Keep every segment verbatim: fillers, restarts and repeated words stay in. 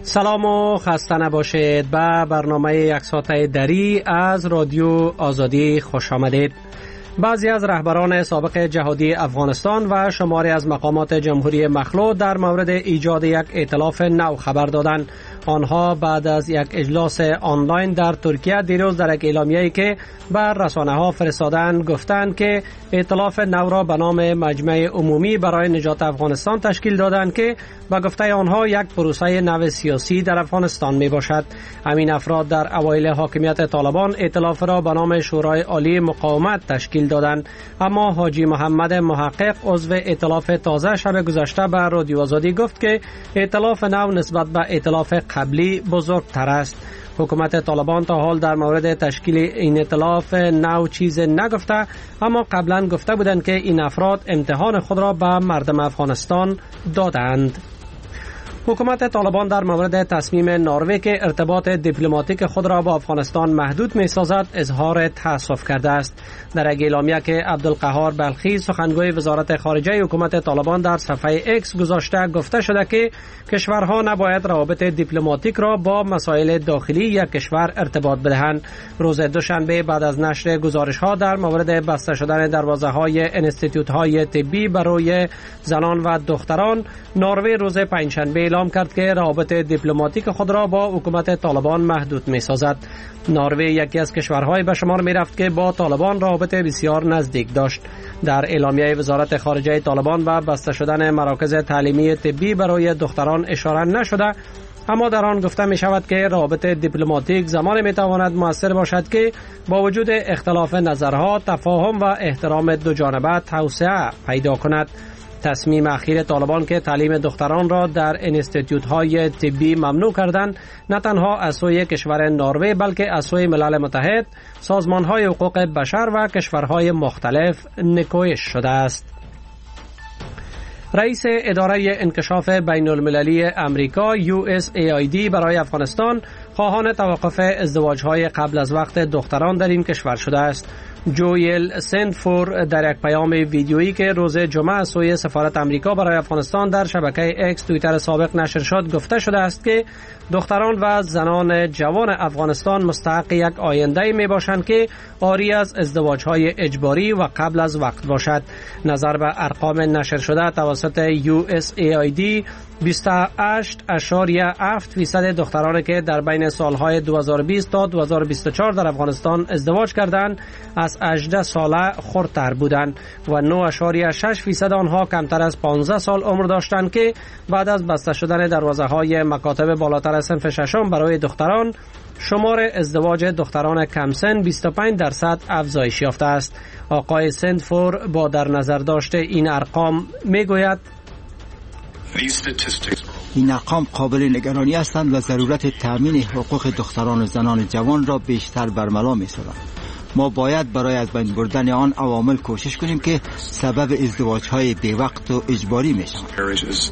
سلام و خسته نباشید. به برنامه یک ساعته دری از رادیو آزادی خوش آمدید. بعضی از رهبران سابق جهادی افغانستان و شماری از مقامات جمهوری مخلوع در مورد ایجاد یک ائتلاف نو خبر دادند. آنها بعد از یک اجلاس آنلاین در ترکیه دیروز در یک اعلامیه‌ای که بر رسانه‌ها فرستادند گفتند که ائتلاف نو را به نام مجمع عمومی برای نجات افغانستان تشکیل دادند که به گفته آنها یک پروسه نو سیاسی در افغانستان می باشد. همین افراد در اوایل حاکمیت طالبان ائتلاف را به نام شورای عالی مقاومت تشکیل دادند، اما حاجی محمد محقق عضو ائتلاف تازه شب گذشته به رادیو آزادی گفت که ائتلاف نو نسبت به ائتلاف قبلی بزرگتر است. حکومت طالبان تا حال در مورد تشکیل این ائتلاف نو چیز نگفته، اما قبلا گفته بودند که این افراد امتحان خود را به مردم افغانستان دادند. حکومت طالبان در مورد تصمیم نروژ که ارتباط دیپلماتیک خود را با افغانستان محدود می سازد اظهار تأسف کرده است. در یک اعلامیه که عبدالقهار بلخی سخنگوی وزارت خارجه حکومت طالبان در صفحه اکس گذاشته گفته شده که کشورها نباید روابط دیپلماتیک را با مسائل داخلی یک کشور ارتباط بدهند. روز دوشنبه بعد از نشر گزارش ها در مورد بسته شدن دروازه های انستیتوت های طبی برای زنان و دختران، نروژ روز پنجشنبه اعلام کرد که روابط دیپلماتیک خود را با حکومت طالبان محدود می سازد. نروژ یکی از کشورهای به شمار می رفت که با طالبان روابط بسیار نزدیک داشت. در اعلامیه وزارت خارجه طالبان و بسته شدن مراکز تعلیمی طبی برای دختران اشاره نشده، اما در آن گفته می شود که روابط دیپلماتیک زمان می تواند مؤثر باشد که با وجود اختلاف نظرها تفاهم و احترام دو جانبه توسعه پیدا کند. تصمیم اخیر طالبان که تعلیم دختران را در انستیتوت های طبی ممنوع کردند نه تنها از سوی کشور نروژ بلکه از سوی ملل متحد، سازمان های حقوق بشر و کشورهای مختلف نکوهش شده است. رئیس اداره انکشاف بین المللی امریکا یو اس ای آی دی برای افغانستان خواهان توقف ازدواج‌های قبل از وقت دختران در این کشور شده است. جویل سندفور در یک پیام ویدیویی که روز جمعه از سوی سفارت امریکا برای افغانستان در شبکه اکس توییتر سابق نشر شد گفته شده است که دختران و زنان جوان افغانستان مستحق یک آینده می باشند که عاری از ازدواج‌های اجباری و قبل از وقت باشد. نظر به ارقام نشر شده توسط یو اس ای آی دی، بیست و هشت ممیز هفت درصد دخترانی که در بین سالهای دو هزار و بیست تا دو هزار و بیست و چهار در افغانستان ازدواج کردند از هجده ساله خردتر بودند و نه ممیز شش درصد آنها کمتر از پانزده سال عمر داشتند که بعد از بسته شدن دروازه‌های مکاتب بالاتر از صنف ششم برای دختران، شمار ازدواج دختران کم سن بیست و پنج درصد افزایش یافته است. آقای سندفور با در نظر داشته این ارقام میگوید این ارقام قابل نگرانی هستند و ضرورت تأمین حقوق دختران و زنان جوان را بیشتر برملا می‌سازند. ما باید برای از بین بردن آن عوامل کوشش کنیم که سبب ازدواج‌های بی‌وقت و اجباری می‌شوند.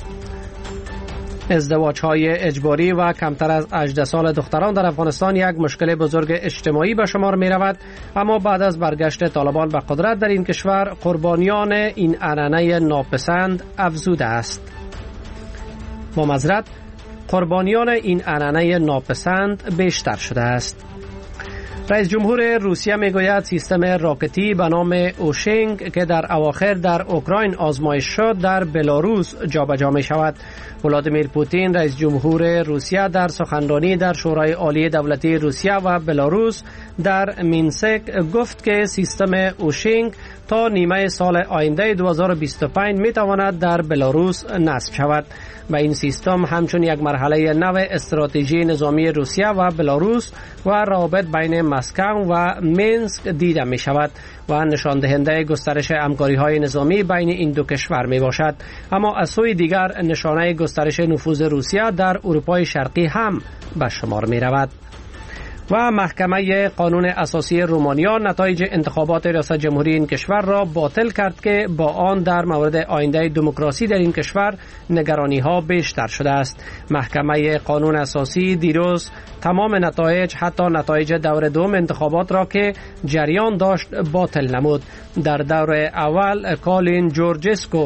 ازدواج‌های اجباری و کمتر از هجده سال دختران در افغانستان یک مشکل بزرگ اجتماعی به شمار می رود، اما بعد از برگشت طالبان به قدرت در این کشور قربانیان این عنعنه ناپسند افزوده است. با معذرت، قربانیان این عنعنه ناپسند بیشتر شده است. رئیس جمهور روسیه میگوید سیستم راکتی به نام اوشینگ که در اواخر در اوکراین آزمایش شد در بلاروس جابجا می شود. ولادیمیر پوتین رئیس جمهور روسیه در سخنرانی در شورای عالی دولتی روسیه و بلاروس در مینسک گفت که سیستم اوشینگ تا نیمه سال آینده دو هزار و بیست و پنج می تواند در بلاروس نصب شود و این سیستم همچون یک مرحله نو استراتژی نظامی روسیه و بلاروس و روابط بین مسکو و مینسک دیده می شود و نشان دهنده گسترش همکاری‌های نظامی بین این دو کشور می باشد. اما از سوی دیگر نشانه گسترش نفوذ روسیه در اروپای شرقی هم به شمار می رود. و محکمه قانون اساسی رومانیا نتایج انتخابات ریاست جمهوری این کشور را باطل کرد که با آن در مورد آینده دموکراسی در این کشور نگرانی ها بیشتر شده است. محکمه قانون اساسی دیروز تمام نتایج حتی نتایج دور دوم انتخابات را که جریان داشت باطل نمود. در دور اول کالین جورجسکو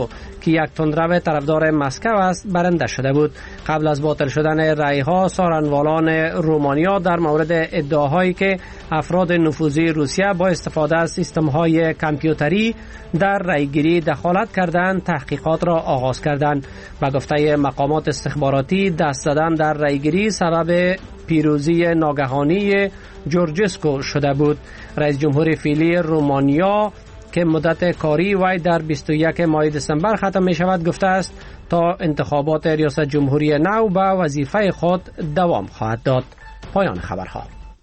که یک تندرو طرفدار مسکو است برنده شده بود. قبل از باطل شدن رأی‌ها، سارنوالان رومانیا در مورد ادعاهایی که افراد نفوذی روسیه با استفاده از سیستم‌های کامپیوتری در رأیگیری دخالت کردند، تحقیقات را آغاز کردند. به گفته مقامات استخباراتی، دست زدن در رأیگیری سبب پیروزی ناگهانی جورجسکو شده بود. رئیس جمهور فعلی رومانیا که مدت کاری وی در بیست و یکم ماه دسامبر ختم می شود گفته است تا انتخابات ریاست جمهوری نو به وظیفه خود دوام خواهد داد. پایان خبرها.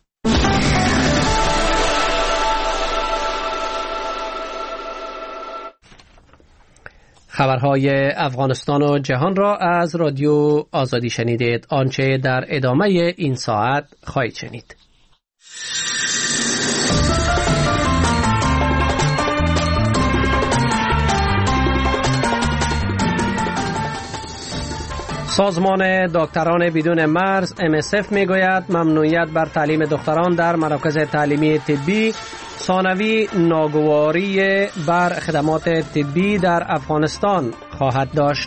خبرهای افغانستان و جهان را از رادیو آزادی شنیدید. آنچه در ادامه این ساعت خواهید شنید. سازمان دکتران بدون مرز ام اس اف میگوید ممنوعیت بر تعلیم دختران در مراکز تعلیمی طبی ثانوی ناگواری بر خدمات طبی در افغانستان خواهد داشت.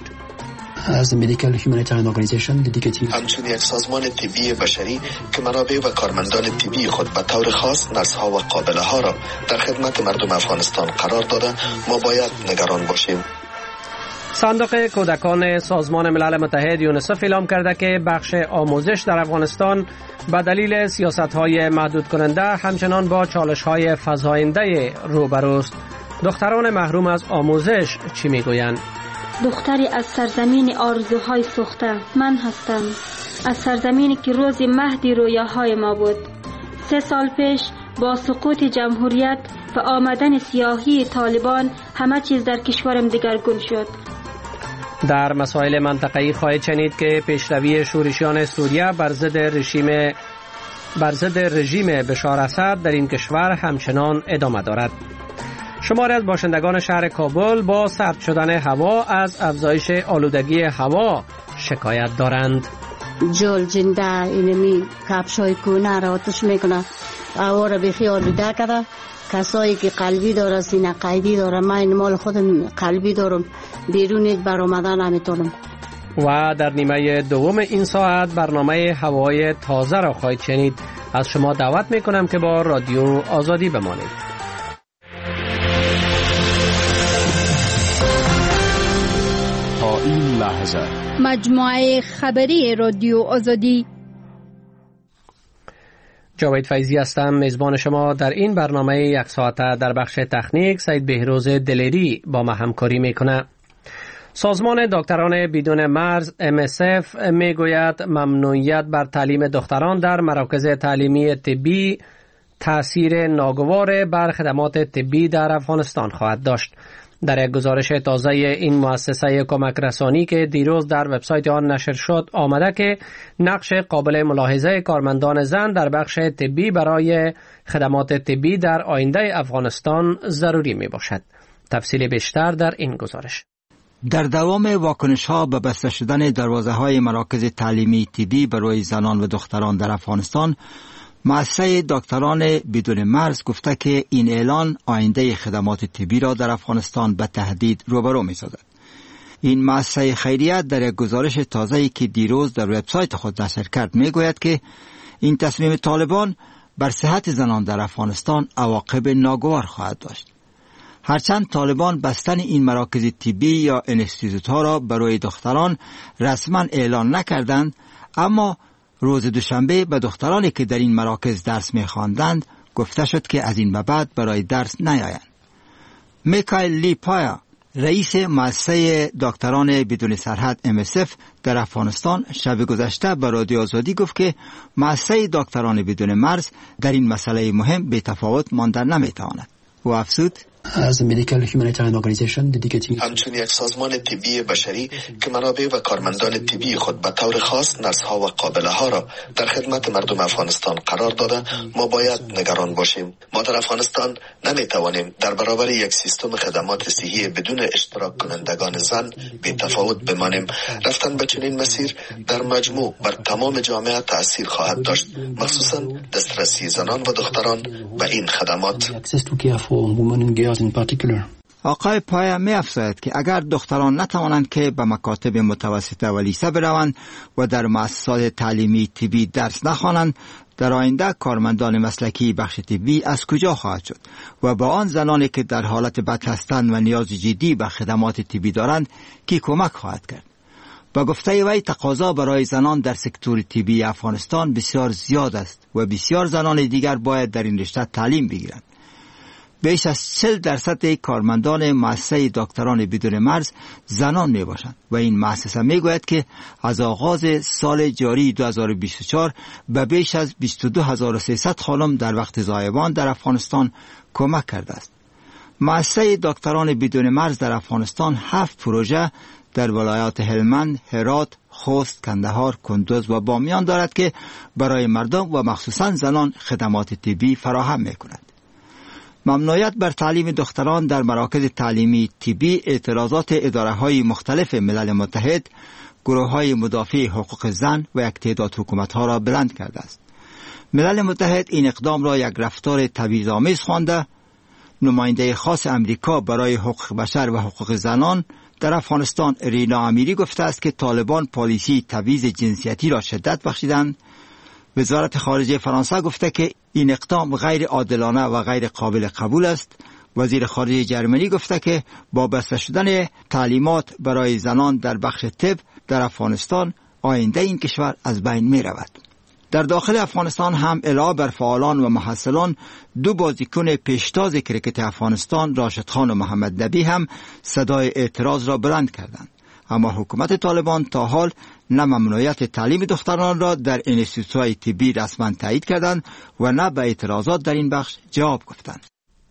همچون یک سازمان طبی بشری که منابع و کارمندان طبی خود به طور خاص نرس‌ها و قابله ها را در خدمت مردم افغانستان قرار داده، ما باید نگران باشیم. صندوق کودکان سازمان ملل متحد یونیسف اعلام کرده که بخش آموزش در افغانستان به دلیل سیاست‌های محدود کننده همچنان با چالش‌های فزاینده روبروست. دختران محروم از آموزش چی میگویند؟ دختری از سرزمین آرزوهای سوخته من هستم، از سرزمینی که روز مهد رویاهای ما بود. سه سال پیش با سقوط جمهوریت و آمدن سیاهی طالبان همه چیز در کشورم دگرگون شد. در مسائل منطقه‌ای خواهید شنید که پیشروی شورشیان سوریه بر ضد رژیم بر ضد رژیم بشار اسد در این کشور همچنان ادامه دارد. شماری از باشندگان شهر کابل با سرد شدن هوا از افزایش آلودگی هوا شکایت دارند. جل جنده اینمی کفشای کونه را آتش میکنه، هوا را بخی آلوده کرده. کسایی که قلبی داره، سینه قیدی داره، من مال خودم قلبی دارم، بیرون برآمدن نمیتونم. و در نیمه دوم این ساعت برنامه هوای تازه را خواهید شنید. از شما دعوت میکنم که با رادیو آزادی بمانید. تا این لحظه مجموعه خبری رادیو آزادی. جاوید فیضی هستم، میزبان شما در این برنامه یک ساعته. در بخش تکنیک سید بهروز دلیری با ما همکاری میکنه. سازمان دکتران بدون مرز ام اس اف میگوید ممنوعیت بر تعلیم دختران در مراکز تعلیمی طبی تأثیر ناگوار بر خدمات طبی در افغانستان خواهد داشت. در یک گزارش تازه این مؤسسه کمک رسانی که دیروز در وبسایت آن نشر شد آمده که نقش قابل ملاحظه کارمندان زن در بخش طبی برای خدمات طبی در آینده افغانستان ضروری می باشد. تفصیل بیشتر در این گزارش. در دوام واکنش ها به بسته شدن دروازه های مراکز تعلیمی طبی برای زنان و دختران در افغانستان، مؤسسه دکتران بدون مرز گفته که این اعلان آینده خدمات طبی را در افغانستان به تهدید روبرو می سازد. این مؤسسه خیریه در یک گزارش تازه‌ای که دیروز در وبسایت خود نشر کرد می گوید که این تصمیم طالبان بر صحت زنان در افغانستان عواقب ناگوار خواهد داشت. هرچند طالبان بستن این مراکز طبی یا انستیتوت ها را برای دختران رسما اعلان نکردند، اما روز دوشنبه به دخترانی که در این مراکز درس می‌خواندند گفته شد که از این به بعد برای درس نیایند. میکائیل لیپایا، رئیس مؤسسه دکتران بدون سرحد ام اس اف در افغانستان، شب گذشته به رادیو آزادی گفت که مؤسسه دکتران بدون مرز در این مسئله مهم بی تفاوت ماندن نمی‌تواند. و افزود همچون یک سازمان طبی بشری که منابع و کارمندان طبی خود به طور خاص نرس‌ها و قابله ها را در خدمت مردم افغانستان قرار داده، ما باید نگران باشیم. ما در افغانستان نمی توانیم در برابر یک سیستم خدمات صحی بدون اشتراک کنندگان زن بی تفاوت بمانیم. رفتن به چنین مسیر در مجموع بر تمام جامعه تأثیر خواهد داشت، مخصوصا دسترسی زنان و دختران به این خدمات. in particular. آقای پایه می افزاید که اگر دختران نتوانند که به مکاتب متوسطه و لیسه بروند و در مؤسسات تعلیمی طبی درس نخوانند، در آینده کارمندان مسلکی بخش طبی از کجا خواهد شد و با آن زنانی که در حالت بد هستند و نیاز جدی به خدمات طبی دارند کی کمک خواهد کرد؟ با گفته وی تقاضا برای زنان در سکتور طبی افغانستان بسیار زیاد است و بسیار زنان دیگر باید در این رشته تعلیم بگیرند. بیش از چهل درصد کارمندان مؤسسه دکتران بدون مرز زنان می باشند و این مؤسسه می گوید که از آغاز سال جاری دو هزار و بیست و چهار به بیش از بیست و دو هزار و سیصد خانم در وقت زایمان در افغانستان کمک کرده است. مؤسسه دکتران بدون مرز در افغانستان هفت پروژه در ولایات هلمند، هرات، خوست، کندهار، کندوز و بامیان دارد که برای مردم و مخصوصا زنان خدمات طبی فراهم می کند. ممنوعیت بر تعلیم دختران در مراکز تعلیمی طبی اعتراضات اداره‌های مختلف ملل متحد، گروه‌های مدافع حقوق زن و یک تعداد حکومت‌ها را بلند کرده است. ملل متحد این اقدام را یک رفتار تبعیض‌آمیز خوانده. نماینده خاص امریکا برای حقوق بشر و حقوق زنان در افغانستان رینا امیری گفته است که طالبان پالیسی تبعیض جنسیتی را شدت بخشیدند. وزارت خارجه فرانسه گفته که این اقدام غیر عادلانه و غیر قابل قبول است. وزیر خارجه جرمنی گفته که با بسته شدن تعلیمات برای زنان در بخش طب در افغانستان آینده این کشور از بین می رود. در داخل افغانستان هم علاوه بر فعالان و محصلان، دو بازیکن پیشتاز کرکت افغانستان راشد خان و محمد نبی هم صدای اعتراض را بلند کردند. اما حکومت طالبان تا حال نه ممنوعیت تعلیم دختران را در انستیتوهای طبی رسما تایید کردند و نه به اعتراضات در این بخش جواب گفتند.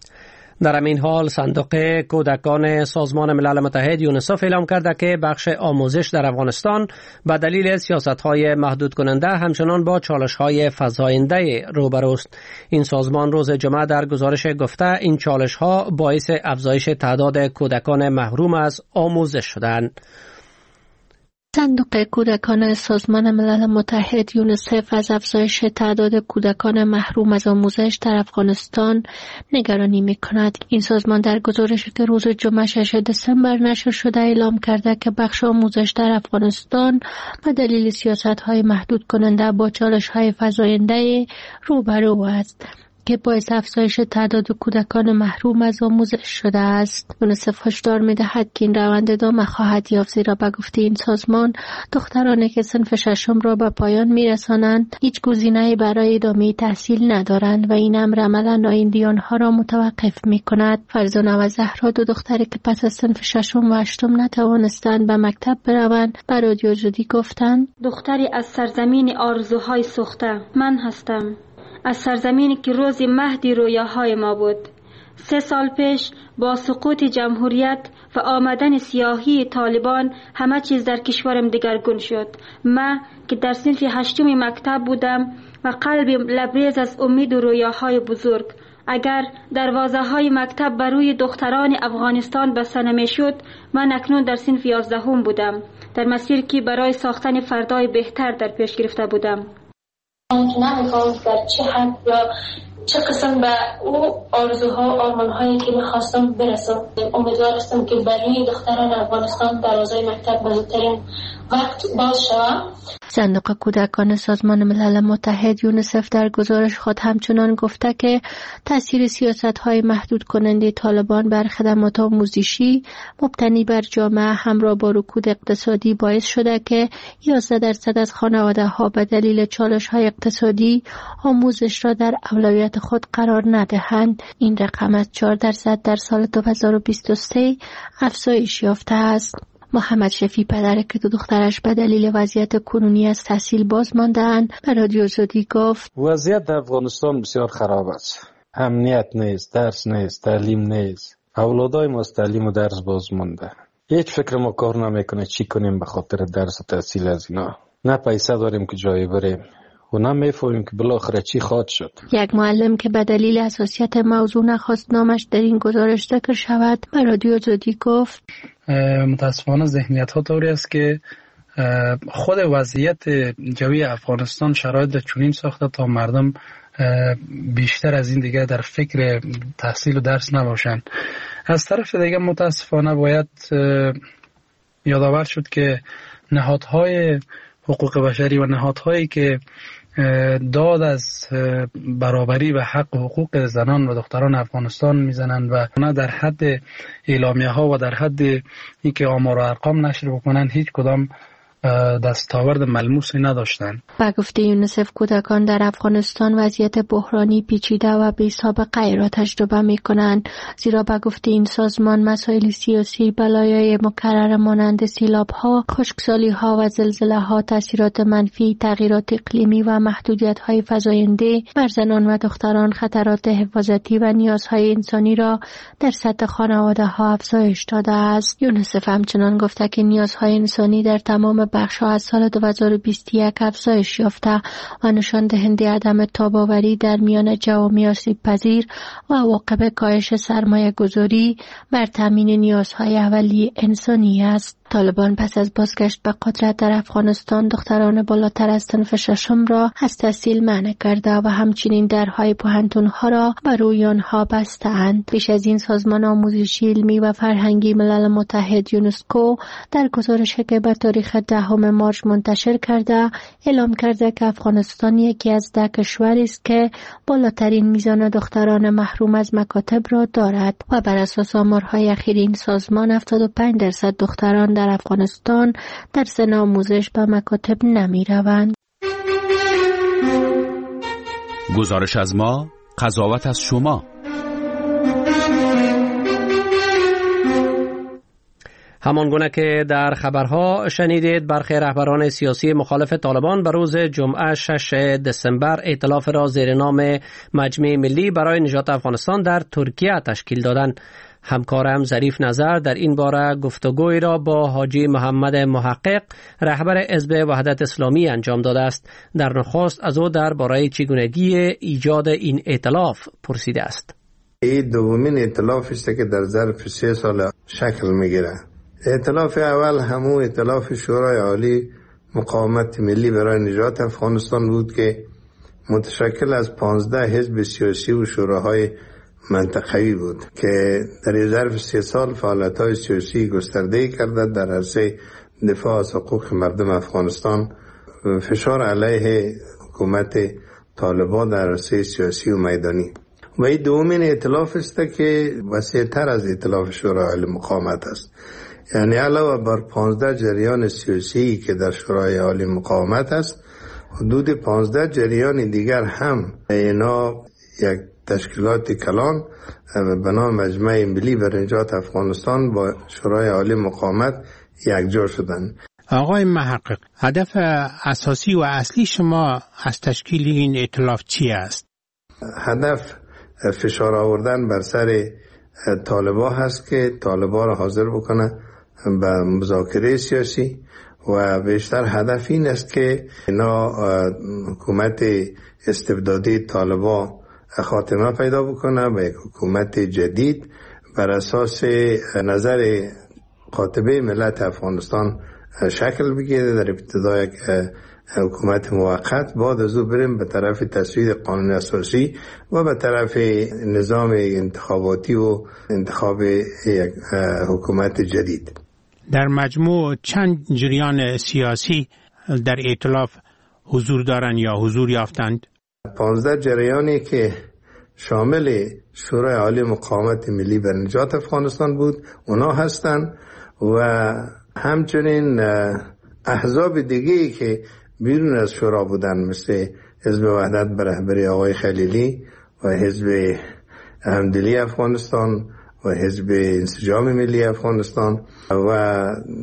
در همین حال صندوق کودکان سازمان ملل متحد یونیسف اعلام کرده که بخش آموزش در افغانستان به دلیل سیاست‌های محدود کننده همچنان با چالش‌های فزاینده روبروست. این سازمان روز جمعه در گزارش گفته این چالش‌ها باعث افزایش تعداد کودکان محروم از آموزش شدند. صندوق کودکان سازمان ملل متحد یونیسف از افزایش تعداد کودکان محروم از آموزش در افغانستان نگرانی می‌کند. این سازمان در گزارشی که روز جمعه ششم دسامبر نشر شده اعلام کرده که بخش آموزش در افغانستان به دلیل سیاست‌های محدود کننده با چالش‌های فزاینده روبرو است که باعث افزایش تعداد کودکان محروم از آموزش شده است. یونیسف هشدار می‌دهد که این روند ادامه خواهد یافت، زیرا به گفته این سازمان دخترانی که صنف ششم را به پایان می‌رسانند هیچ گزینه‌ای برای ادامه تحصیل ندارند و این امر عملاً آینده آنها را متوقف می‌کند. فرزانه و زهرا، دو دختری که پس از صنف ششم و هشتم نتوانستند به مکتب بروند، به رادیو آزادی گفتند: دختری از سرزمین آرزوهای سوخته من هستم، از سرزمینی که روز مهدی رویاهای ما بود. سه سال پیش با سقوط جمهوریت و آمدن سیاهی طالبان همه چیز در کشورم دگرگون شد. من که در صنف هشتم مکتب بودم و قلبم لبریز از امید و رویاهای بزرگ، اگر دروازه های مکتب بر روی دختران افغانستان بسته نمی‌شد، من اکنون در صنف یازدهم بودم، در مسیر که برای ساختن فردای بهتر در پیش گرفته بودم. نمی‌خوام در چه حد یا چه قسم به او آرزوها و آرمان‌هایی که می‌خواستم برسم. امیدوار هستم که برای دختران افغانستان دروازه مکتب به زودترین وقت باز شود. صندوق کودکان سازمان ملل متحد یونیسف در گزارش خود همچنان گفته که تاثیر سیاست‌های محدود کننده طالبان بر خدمات آموزشی مبتنی بر جامعه همراه با رکود اقتصادی باعث شده که یازده درصد از خانواده‌ها به دلیل چالش‌های اقتصادی آموزش را در اولویت خود قرار ندهند. این رقم از چهار درصد در سال دو هزار و بیست و سه افزایش یافته است. محمد شفیع، پدر که دو دخترش به دلیل وضعیت کنونی از تحصیل باز مانده‌اند، به رادیو آزادی گفت: وضعیت در افغانستان بسیار خراب است. امنیت نیست، درس نیست، تعلیم نیست. اولادای ما از تعلیم و درس باز مانده. هیچ فکر ما کار نمیکنه چی کنیم به خاطر درس و تحصیل از اینا. نه پیسه داریم که جایی بریم و نه میفهمیم که بالاخره چی خواهد شد. یک معلم که به دلیل حساسیت موضوع نخواست نامش در این گزارش ذکر شود، به رادیو آزادی گفت: متاسفانه ذهنیت ها طوری است که خود وضعیت جوی افغانستان شرایط چنین ساخته تا مردم بیشتر از این دیگه در فکر تحصیل و درس نباشند. از طرف دیگه متاسفانه باید یادآور شد که نهادهای حقوق بشری و نهادهایی که داد از برابری و حق و حقوق زنان و دختران افغانستان میزنند و نه در حد اعلامیه ها و در حد اینکه آمار و ارقام نشر بکنند هیچ کدام دستاورد ملموسی نداشتند. با گفته یونیسف کودکان در افغانستان وضعیت بحرانی پیچیده و بی سابقه را تجربه می کنند، زیرا با گفته این سازمان مسائل سیاسی، بلایای مکرر مانند سیلاب ها، خشکسالی ها و زلزله ها، تاثیرات منفی، تغییرات اقلیمی و محدودیت های فزاینده بر زنان و دختران خطرات حفاظتی و نیازهای انسانی را در سطح خانواده ها افزایش داده است. یونیسف همچنان گفته که نیازهای انسانی در تمام بخش‌ها از سال دو هزار و بیست و یک افزایش یافته و نشان دهنده عدم تاب‌آوری در میان جوامع آسیب‌پذیر و عواقب کاهش سرمایه‌گذاری بر تامین نیازهای اولیه انسانی است. طالبان پس از بازگشت به قدرت در افغانستان دختران بالاتر از صنف ششم را از تحصیل منع کرده و همچنین درهای پوهنتون‌ها را بر روی آنها بسته‌اند. پیش از این سازمان آموزشی علمی و فرهنگی ملل متحد یونسکو در گزارشی که به تاریخ دهم مارس منتشر کرده اعلام کرده که افغانستان یکی از ده کشوری است که بالاترین میزان دختران محروم از مکاتب را دارد و بر اساس آمارهای اخیر این سازمان هفتاد و پنج درصد دختران در افغانستان در سن آموزش به مکاتب نمی روند. گزارش از ما، قضاوت از شما. همانگونه که در خبرها شنیدید، برخی رهبران سیاسی مخالف طالبان به روز جمعه شش دسامبر ائتلاف را زیر نام مجمع ملی برای نجات افغانستان در ترکیه تشکیل دادند. همکارم ظریف نظر در این باره گفتگوی را با حاجی محمد محقق رهبر حزب وحدت اسلامی انجام داده است. در نخست از او درباره چگونگی ایجاد این ائتلاف پرسیده است. این دومین ائتلاف است که در ظرف سه سال شکل میگیره. ائتلاف اول همون ائتلاف شورای عالی مقاومت ملی برای نجات افغانستان بود که متشکل از پانزده حزب سیاسی و شوراهای منطقه‌ای بود که در ظرف سه سال فعالیت‌های سیاسی گسترده‌ای کرده در عرصه دفاع از حقوق مردم افغانستان، فشار علیه حکومت طالبان در عرصه سیاسی و میدانی. و این دومین ائتلاف است که وسیع‌تر از ائتلاف شورای عالی مقاومت است. یعنی علاوه بر پانزده جریان سیاسی که در شورای عالی مقاومت است، حدود پانزده جریان دیگر هم اینا یک تشکیلات کلان به نام مجمع ملی برای نجات افغانستان با شورای عالی مقاومت یکجا شدند. آقای محقق، هدف اساسی و اصلی شما از تشکیل این ائتلاف چی است؟ هدف فشار آوردن بر سر طالبان هست که طالبان را حاضر بکنه به مذاکره سیاسی و بیشتر هدف این است که اینا حکومت استبدادی طالبان خاتمه پیدا بکنه و یک حکومت جدید بر اساس نظر قاطبه ملت افغانستان شکل بگیره. در ابتدا یک حکومت موقت، بعد از او بریم به طرف تصویب قانون اساسی و به طرف نظام انتخاباتی و انتخاب یک حکومت جدید. در مجموع چند جریان سیاسی در ائتلاف حضور دارند یا حضور یافتند؟ پانزده جریانی که شامل شورای عالی مقاومت ملی برای نجات افغانستان بود اونا هستند و همچنین احزاب دیگه‌ای که بیرون از شورا بودن مثل حزب وحدت به رهبری آقای خلیلی و حزب همدلی افغانستان و حزب انسجام ملی افغانستان و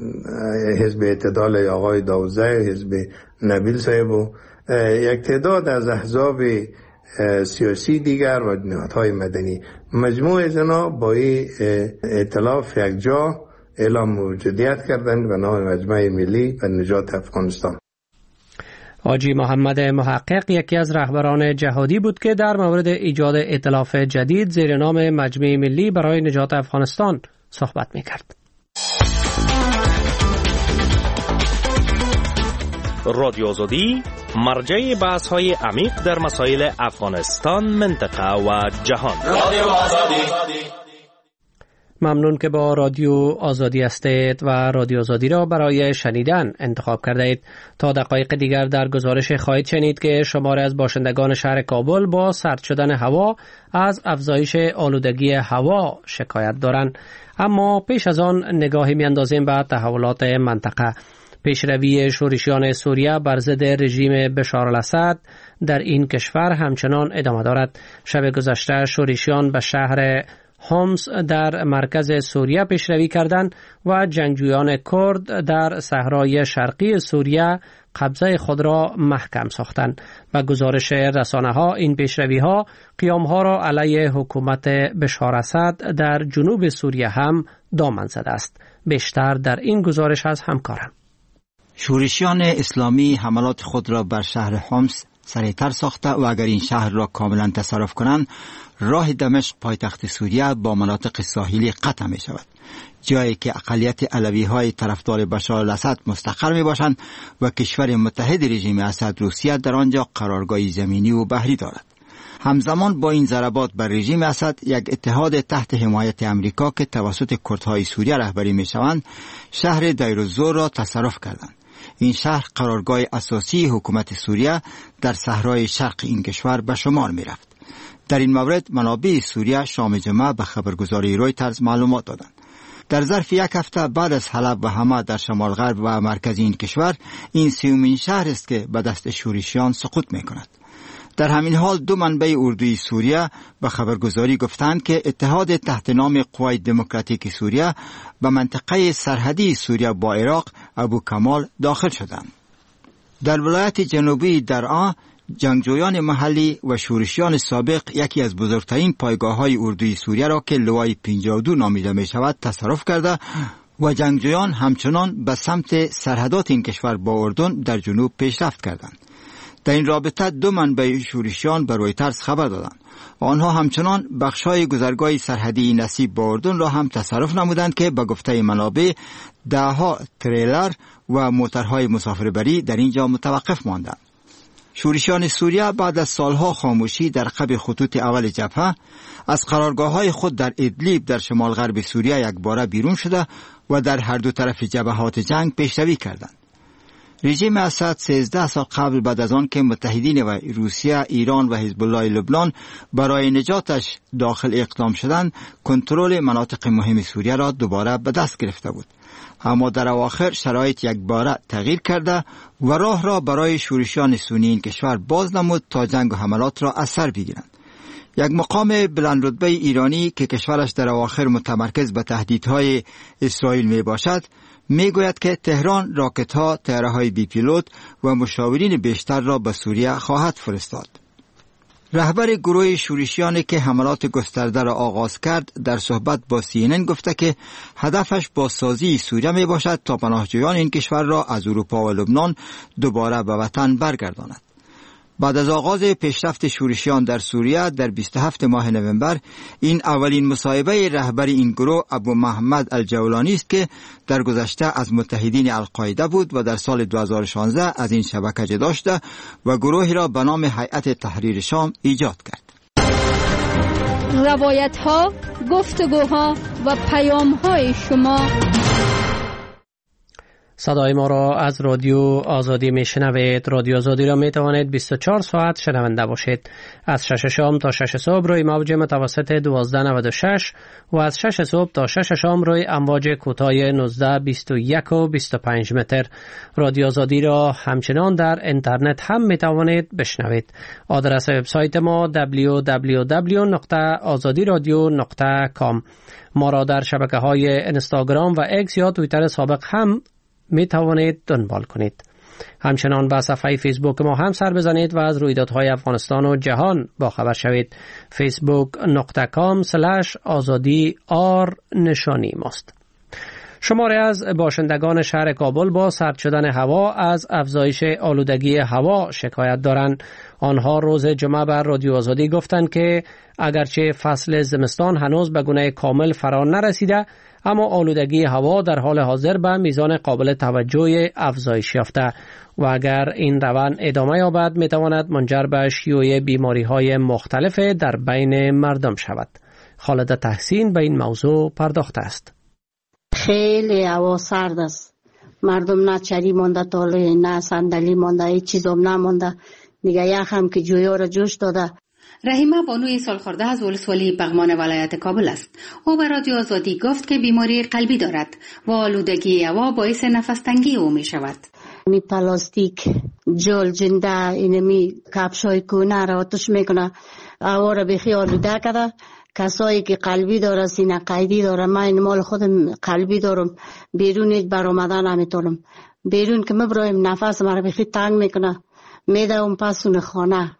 حزب اعتدال آقای داودزی و حزب نبیل صاحب و یک تعداد از احزاب سیاسی دیگر و نهادهای مدنی. مجموع از اینا با این ائتلاف یک جا اعلام موجودیت کردند به نام مجمع ملی و نجات افغانستان. حاجی محمد محقق یکی از رهبران جهادی بود که در مورد ایجاد ائتلاف جدید زیر نام مجمع ملی برای نجات افغانستان صحبت می‌کرد. رادیو آزادی مرجع بحث‌های عمیق در مسائل افغانستان، منطقه و جهان. رادیو آزادی. ممنون که با رادیو آزادی هستید و رادیو آزادی را برای شنیدن انتخاب کردید. تا دقایق دیگر در گزارش خواهید شنید که شماری از باشندگان شهر کابل با سرد شدن هوا از افزایش آلودگی هوا شکایت دارند. اما پیش از آن نگاهی میاندازیم به تحولات منطقه. پیشروی شورشیان سوریه بر ضد رژیم بشار الاسد در این کشور همچنان ادامه دارد. شب گذشته شورشیان به شهر هومس در مرکز سوریه پیشروی کردند و جنگجویان کرد در صحرای شرقی سوریه قبضه خود را محکم ساختند. و گزارش رسانه ها این پیشروی ها قیام ها را علیه حکومت بشار اسد در جنوب سوریه هم دامن زده است. بیشتر در این گزارش از همکارم. شورشیان اسلامی حملات خود را بر شهر هومس سریعتر ساخته و اگر این شهر را کاملا تصرف کنند راه دمشق پایتخت سوریه با مناطق ساحلی قطع می شود، جایی که اقلیت علوی های طرفدار بشار الاسد مستقر می باشند و کشور متحد رژیم اسد روسیه در آنجا قرارگاه زمینی و بحری دارد. همزمان با این ضربات بر رژیم اسد یک اتحاد تحت حمایت امریکا که توسط کردهای سوریه رهبری می شوند شهر دیر الزور را تصرف کردند. این شهر قرارگاه اساسی حکومت سوریه در صحرای شرق این کشور به شمار می رفت. در این مورد منابع سوریه شام جمعه به خبرگزاری رویترز معلومات دادند. در ظرف یک هفته بعد از حلب و حما در شمال غرب و مرکز این کشور این سیومین شهر است که به دست شورشیان سقوط می کند. در همین حال دو منبع اردوی سوریه به خبرگزاری گفتند که اتحاد تحت نام قوای دموکراتیک سوریه به منطقه سرحدی سوریه با عراق ابو کمال داخل شدند. در ولایت جنوبی درعا جنگجویان محلی و شورشیان سابق یکی از بزرگترین پایگاه‌های اردوی سوریه را که لوای پنجاه و دو نامیده می شود تصرف کرده و جنگجویان همچنان به سمت سرحدات این کشور با اردن در جنوب پیشرفت کردند. در این رابطه دو منبع شورشیان به رویترز خبر دادند. آنها همچنان بخش‌های گذرگاه سرحدی نصیب با اردن را هم تصرف نمودند که به گفته منابع ده‌ها تریلر و موترهای مسافربری در اینجا متوقف ماندند. شورشیان سوریه بعد از سالها خاموشی در قلب خطوط اول جبهه از قرارگاه‌های خود در ادلیب در شمال غرب سوریه یک باره بیرون شده و در هر دو طرف جبهات جنگ پیشروی کردند. رژیم اسد سیزده سال قبل بعد از آن که متحدین و روسیه، ایران و حزب الله لبنان برای نجاتش داخل اقدام شدند، کنترل مناطق مهم سوریه را دوباره به دست گرفته بود. اما در اواخر شرایط یک باره تغییر کرده و راه را برای شورشیان سنی این کشور باز نمود تا جنگ و حملات را از سر بگیرند. یک مقام بلند رتبه ایرانی که کشورش در اواخر متمرکز به تهدیدهای اسرائیل می باشد می گوید که تهران راکت ها، طیاره های بی پیلوت و مشاورین بیشتر را به سوریه خواهد فرستاد. رهبر گروه شورشیانی که حملات گسترده را آغاز کرد در صحبت با سی ان ان گفته که هدفش بازسازی سوریه می باشد تا پناهجویان این کشور را از اروپا و لبنان دوباره به وطن برگرداند. بعد از آغاز پیشرفت شورشیان در سوریه در بیست و هفتم ماه نوامبر این اولین مصاحبه رهبر این گروه ابو محمد الجولانی است که در گذشته از متحدین القاعده بود و در سال دو هزار و شانزده از این شبکه جدا شده و گروهی را به نام هیئت تحریر شام ایجاد کرد. روایت ها، گفتگوها و پیام های شما. صدای ما را از رادیو آزادی می شنوید. رادیو آزادی را می توانید بیست و چهار ساعت شنونده باشید. از شش شام تا شش صبح روی موج متوسط دوازده نود و شش و از شش صبح تا شش شام روی امواج کوتاه نوزده بیست و یک و بیست و پنج متر. رادیو آزادی را همچنان در اینترنت هم می توانید بشنوید. آدرس وبسایت ما دبلیو دبلیو دبلیو نقطه آزادی رادیو نقطه کام. ما را در شبکه‌های اینستاگرام و اکس یا توییتر سابق هم می توانید دنبال کنید. همچنان به صفحه فیسبوک ما هم سر بزنید و از رویدادهای افغانستان و جهان با خبر شوید. فیسبوک نقطه کام سلش آزادی آر نشانی ماست. شماری از باشندگان شهر کابل با سرد شدن هوا از افزایش آلودگی هوا شکایت دارند. آنها روز جمعه بر رادیو آزادی گفتند که اگرچه فصل زمستان هنوز به گونه کامل فرا نرسیده، اما آلودگی هوا در حال حاضر به میزان قابل توجه افزایش یافته و اگر این روند ادامه یابد میتواند منجر به شیوع بیماری‌های مختلف در بین مردم شود. خالد تحسین به این موضوع پرداخته است. خیلی هوا سرد است. مردم نه چری مانده، تاله نه صندلی مانده، هیچ چیزم نمانده. دیگه یخ هم که جویا را جوش داده. رحیمه بانوی سالخورده از ولسوالی پغمان ولایت کابل است. او به رادیو آزادی گفت که بیماری قلبی دارد و آلودگی هوا باعث نفس تنگی او می شود. می پلاستیک، جل جنده، اینمی کفشای کونه را آتش میکنه. هوا را بخی آلوده کرده. کسایی که قلبی داره، سینه قیدی داره، من مال خودم قلبی دارم، بیرون هیچ برآمدن نمیتونم. بیرون که مبرایم نفس مرا بخی تنگ میکنه، میدم پسون خانه.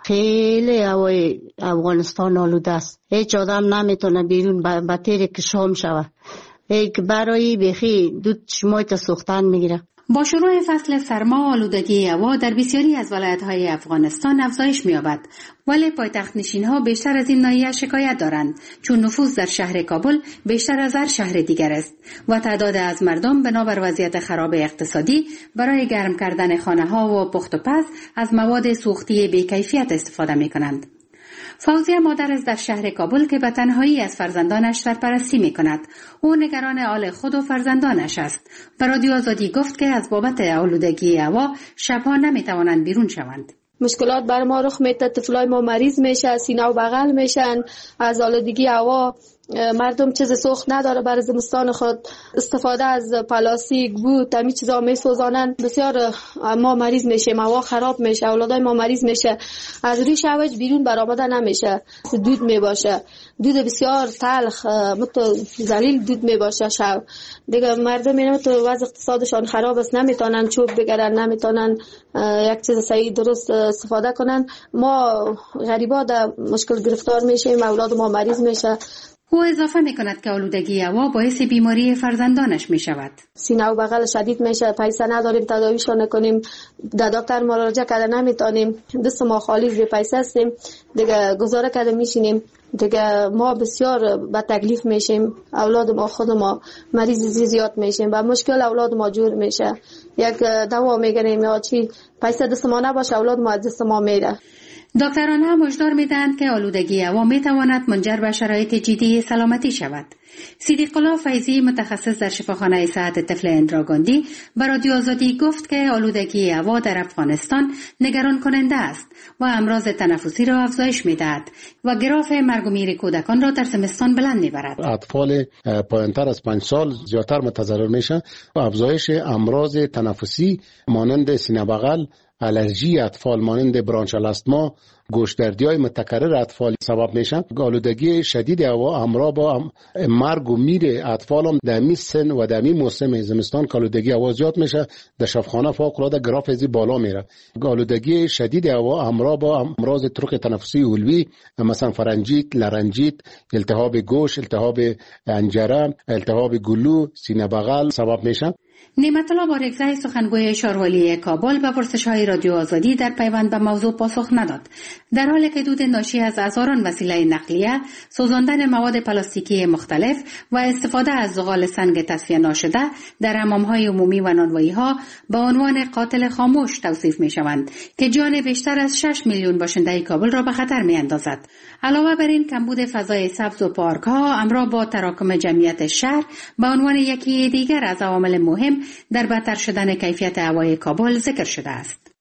خیلی هوای افغانستان آلوده است. هیچ آدم نمیتونه بیرون به تیری که شام شوه. هیچ برای بخی دود شمای تا سوختن میگیره. با شروع فصل سرما آلودگی هوا در بسیاری از ولایت‌های افغانستان افزایش می‌یابد، ولی پایتخت نشین‌ها بیشتر از این ناحیه شکایت دارند، چون نفوذ در شهر کابل بیشتر از هر شهر دیگر است و تعداد از مردم بنابر وضعیت خراب اقتصادی برای گرم کردن خانه‌ها و پخت و پز از مواد سوختی بی‌کیفیت استفاده می‌کنند. فوزیه مادر است در شهر کابل که به تنهایی از فرزندانش سرپرستی می کند. او نگران حال خود و فرزندانش است. به رادیو آزادی گفت که از بابت آلودگی هوا شبها نمی توانند بیرون شوند. مشکلات بر ما رخ میده، طفلای ما مریض میشه، سینه و بغل میشن از آلودگی هوا. مردم چیز سوخت نداره برای زمستان خود، استفاده از پلاستیک بود تمی چیزا میسوزانن. بسیار ما مریض میشه، هوا خراب میشه، اولادای ما مریض میشه، از روی شوج بیرون برآمده نمیشه، دود میباشه، دود بسیار تلخ مت ذلیل دود میباشه. شب دیگه مردم اینا تو وضع اقتصادشان خراب است، نمیتونن چوب بگیرن، نمیتونن یک چیز صحیح درست استفاده کنن. ما غریبا در مشکل گرفتار میشیم، اولاد ما مریض میشه. او اضافه میکند که آلودگی هوا باعث بیماری فرزندانش میشود. سینه و بغل شدید میشه، پیسه نداریم تداویشون کنیم، در دکتر مراجعه کرده نمیتونیم، دست ما خالی به پیسه هستیم، دیگه گزاره کرده میشینیم، دیگه ما بسیار به تکلیف میشیم، اولاد ما خود ما مریض زیاد میشیم و مشکل اولاد ما جور میشه. یک دوا میگیریم یا چی پیسه دست ما نباشه، اولاد ما از دست ما میره. دکتران هم هشدار میدهند که آلودگی هوا میتواند منجر به شرایط جدی سلامتی شود. صدیق الله فیضی متخصص در شفاخانه صحت طفل اندراگاندی به رادیو آزادی گفت که آلودگی هوا در افغانستان نگران کننده است و امراض تنفسی را افزایش میدهد و گراف مرگ و میر کودکان را در زمستان بلند میبرد. اطفال پایینتر از پنج سال زیادتر متضرر میشن و افزایش امراض تنفسی مانند سینه بغل، آلرژی اطفال مانند برانشال استما، گوشتدردی‌های متکرر اطفال سبب میشن. آلودگی شدید هوا همراه با مرگ و میر اطفال هم در می سن و در می موسم زمستان آلودگی هوا زیاد میشه، در شفاخانه فوق‌العاده گراف ازی بالا میره. آلودگی شدید هوا همراه با امراض طرق تنفسی علوی مثلا فرنجیت، لارنجیت، التهاب گوش، التهاب حنجره، التهاب گلو، سینه بغل سبب میشه. نعمت الله بارگزای سخنگوی شاروالی کابل به پرسش‌های رادیو آزادی در پیوند به موضوع پاسخ نداد، در حالی که دود ناشی از هزاران وسیله نقلیه، سوزاندن مواد پلاستیکی مختلف و استفاده از زغال سنگ تصفیه ناشده در حمام‌های عمومی و نانوایی‌ها به عنوان قاتل خاموش توصیف می‌شوند که جان بیشتر از شش میلیون باشنده کابل را به خطر می‌اندازد. علاوه بر این کمبود فضای سبز و پارک‌ها همراه با تراکم جمعیت شهر به عنوان یکی دیگر از عوامل مهم در بدتر شدن کیفیت هوای کابل ذکر شده است.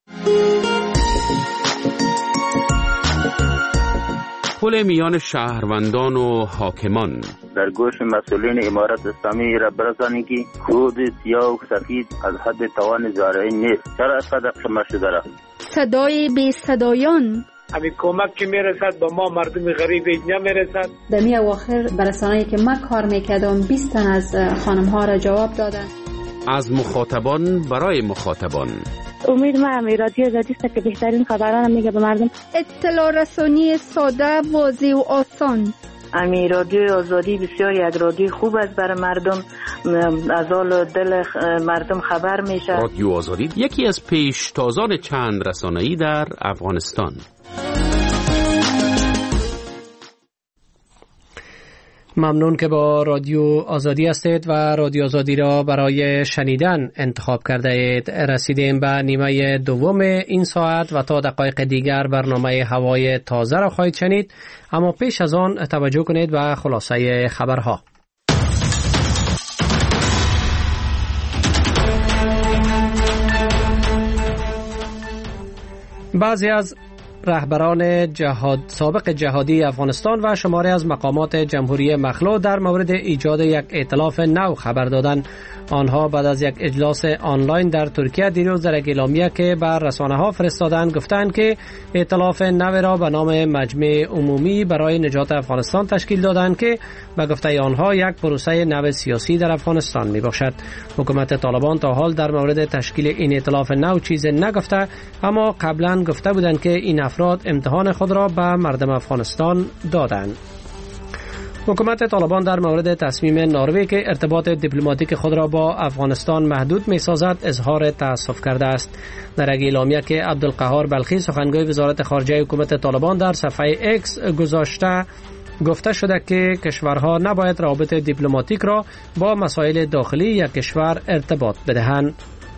پل میان شهروندان و حاکمان در گوش مسئولین امارت اسلامی را برسانید که خود سیاه و سفید از حد توان زارعین نیست. چرا اسقدر شما شده را؟ صدای بی صدایان همین کمک که میرسد به ما مردم غریب اینجا میرسد. در می اواخر برسانه‌ای که من کار میکردم بیست تن از خانم ها را جواب دادن. از مخاطبان برای مخاطبان. امید ما هم رادیو آزادی است که بهترین خبران میگه به مردم. اطلاع رسانی ساده، واضح و آسان. امی رادیو آزادی بسیار یک رادیو خوب است برای مردم، از حال دل مردم خبر میشه. رادیو آزادی یکی از پیشتازان چند رسانه‌ای در افغانستان. ممنون که با رادیو آزادی هستید و رادیو آزادی را برای شنیدن انتخاب کرده اید. رسیدیم به نیمه دوم این ساعت و تا دقایق دیگر برنامه هوای تازه را خواهید شنید، اما پیش از آن توجه کنید به خلاصه خبرها. بعضی از رهبران جهاد سابق جهادی افغانستان و شماری از مقامات جمهوری مخلوع در مورد ایجاد یک ائتلاف نو خبر دادند. آنها بعد از یک اجلاس آنلاین در ترکیه دیروز در یک اعلامیه که بر رسانه‌ها فرستادند گفتند که ائتلاف نو را به نام مجمع عمومی برای نجات افغانستان تشکیل دادند که به گفته آنها یک پروسه نو سیاسی در افغانستان میباشد. حکومت طالبان تا حال در مورد تشکیل این ائتلاف نو چیزی نگفته، اما قبلا گفته بودند که این افراد امتحان خود را به مردم افغانستان دادند. حکومت طالبان در مورد تصمیم نروژ که ارتباط دیپلماتیک خود را با افغانستان محدود می‌سازد اظهار تأسف کرده است. در یک اعلامیه که عبدالقهار بلخی سخنگوی وزارت خارجه حکومت طالبان در صفحه اکس گذاشته گفته شده که کشورها نباید روابط دیپلماتیک را با مسائل داخلی یک کشور ارتباط بدهند.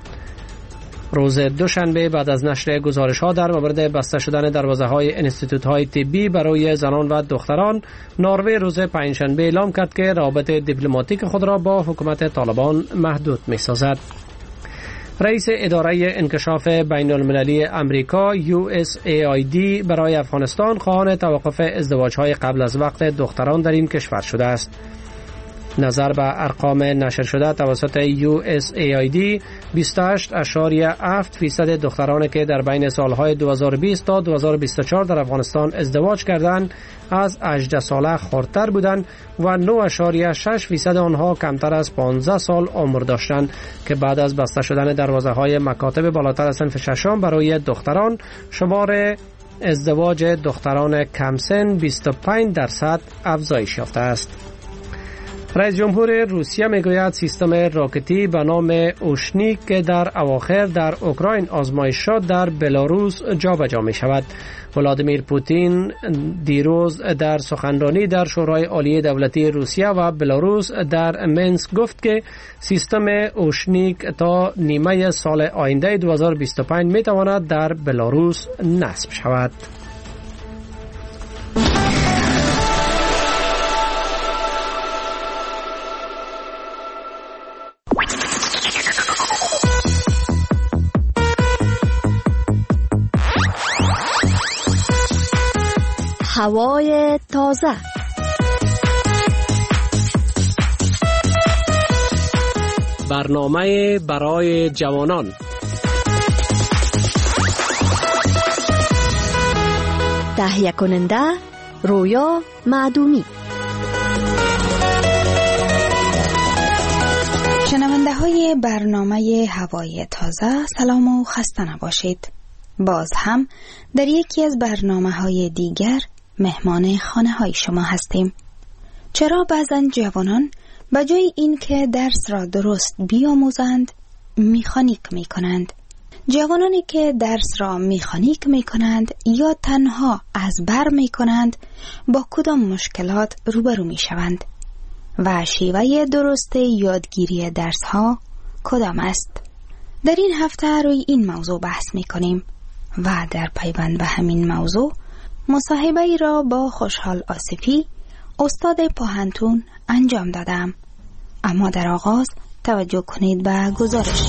روز دوشنبه بعد از نشر گزارش‌ها در مورد بسته شدن دروازه‌های انستیتوت‌های طبی برای زنان و دختران، نروژ روز پنجشنبه اعلام کرد که روابط دیپلماتیک خود را با حکومت طالبان محدود می‌سازد. رئیس اداره انکشاف بین المللی امریکا یو اس ای آی دی برای افغانستان خواهان توقف ازدواج‌های قبل از وقت دختران در این کشور شده است. نظر به ارقام نشر شده توسط یو اس ای آی دی، بیست و هشت ممیز هفت درصد دختران که در بین سالهای دو هزار و بیست تا دو هزار و بیست و چهار در افغانستان ازدواج کردند از هجده ساله خردتر بودند و نه ممیز شش درصد آنها کمتر از پانزده سال عمر داشتند که بعد از بسته شدن دروازه‌های مکاتب بالاتر از صنف ششم برای دختران، شمار ازدواج دختران کم سن بیست و پنج درصد افزایش یافته است. رئیس جمهور روسیه میگوید سیستم راکتی به نام اوشنیک که در اواخر در اوکراین آزمایش شد در بلاروس جابجا می شود. ولادیمیر پوتین دیروز در سخنرانی در شورای عالی دولتی روسیه و بلاروس در منسک گفت که سیستم اوشنیک تا نیمه سال آینده دو هزار و بیست و پنج می تواند در بلاروس نصب شود. هوای تازه. برنامه برای جوانان. تهیه کننده رویا معدومی. شنونده های برنامه هوای تازه، سلام و خسته نباشید. باز هم در یکی از برنامه های دیگر مهمان خانه های شما هستیم. چرا بعضن جوانان به جای این که درس را درست بیاموزند میخانیک می کنند؟ جوانانی که درس را میخانیک می کنند یا تنها از بر می کنند با کدام مشکلات روبرو می شوند؟ و شیوه درست یادگیری درس ها کدام است؟ در این هفته روی این موضوع بحث می کنیم و در پیوند به همین موضوع مصاحبه ای را با خوشحال آصفی، استاد پاهنتون انجام دادم. اما در آغاز توجه کنید به گزارش.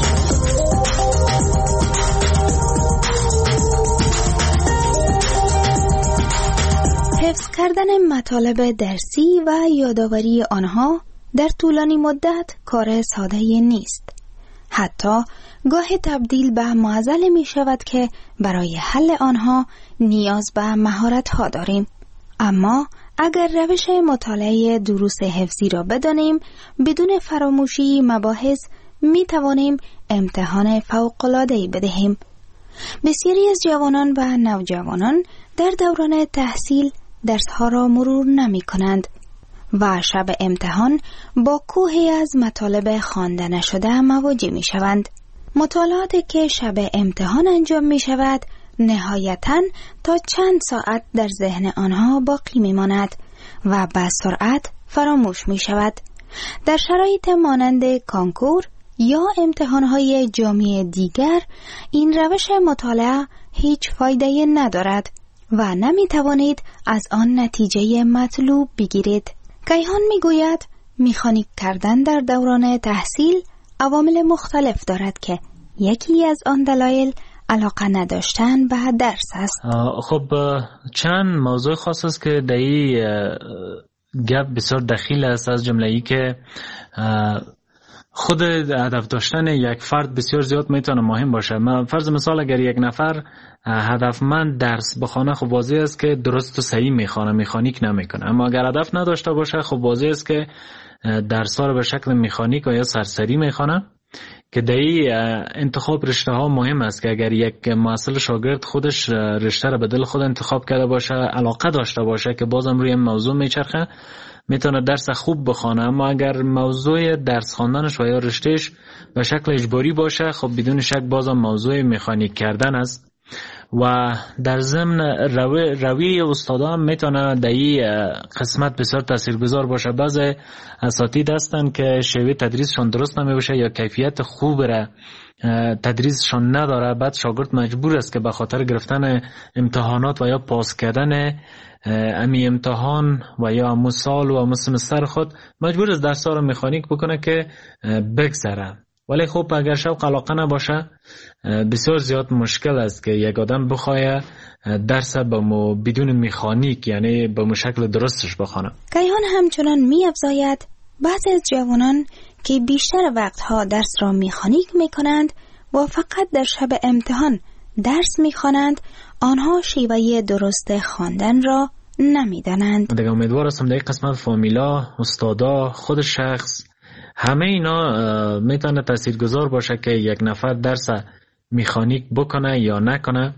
حفظ کردن مطالب درسی و یادآوری آنها در طولانی مدت کار ساده نیست. حتی گاه تبدیل به معضل می شود که برای حل آنها نیاز به مهارت ها داریم. اما اگر روش مطالعه دروس حفظی را بدانیم، بدون فراموشی مباحث می توانیم امتحان فوق‌العاده‌ای بدهیم. بسیاری از جوانان و نوجوانان در دوران تحصیل درسها را مرور نمی کنند و شب امتحان با کوهی از مطالب خوانده نشده مواجه می شوند. مطالعاتی که شب امتحان انجام می شود نهایتاً تا چند ساعت در ذهن آنها باقی می ماند و به سرعت فراموش می شود. در شرایط مانند کانکور یا امتحانهای جامعه دیگر این روش مطالعه هیچ فایده ندارد و نمی توانید از آن نتیجه مطلوب بگیرید. کیهان می گوید مکانیک کردن در دوران تحصیل عوامل مختلف دارد که یکی از آن دلایل علاقه نداشتن به درس است. خب چند موضوع خاص است که در این گپ بسیار دخیل است، از جمله ای که خود هدف داشتن یک فرد بسیار زیاد میتونه مهم باشه. من فرض مثال اگر یک نفر هدفمند درس بخونه، خب واضح است که درست و صحیح میخونه، مکانیک نمیکنه. اما اگر هدف نداشته باشه، خب واضح است که درس ها رو به شکل مکانیک یا سرسری میخونه، که در این انتخاب رشته ها مهم است که اگر یک محصل شاگرد خودش رشته رو به دل خود انتخاب کرده باشه، علاقه داشته باشه که بازم روی موضوع میچرخه، میتونه درس خوب بخونه. اما اگر موضوع درس خواندنش و یا رشتهش به شکل اجباری باشه، خب بدون شک بازم موضوع مکانیک کردن است. و در ضمن روی روی استادا هم میتونه در این قسمت بسیار تاثیرگذار باشه. بعضی اساتید هستن که شیوه تدریسشون درست نمیشه یا کیفیت خوب را تدریسشون نداره، بعد شاگرد مجبور است که به خاطر گرفتن امتحانات و یا پاس کردن امی امتحان و یا امو سال و امو سمستر خود مجبور است درس ها رو مکانیک بکنه که بگذره. ولی خب اگر شوق علاقه نباشه، بسیار زیاد مشکل است که یک آدم بخواه درس با بدون مکانیک، یعنی با شکل درستش بخونه. کیهان همچنان می افزاید بعضی از جوانان که بیشتر وقتها درس را مکانیک می کنند و فقط در شب امتحان درس می خوانند، آنها شیوه درست خواندن را نمی دانند. دیگه امیدوار هستم در قسمت فامیلا، استادا، خود شخص، همه اینا میتونه تاثیرگذار باشه که یک نفر درس مکانیک بکنه یا نکنه.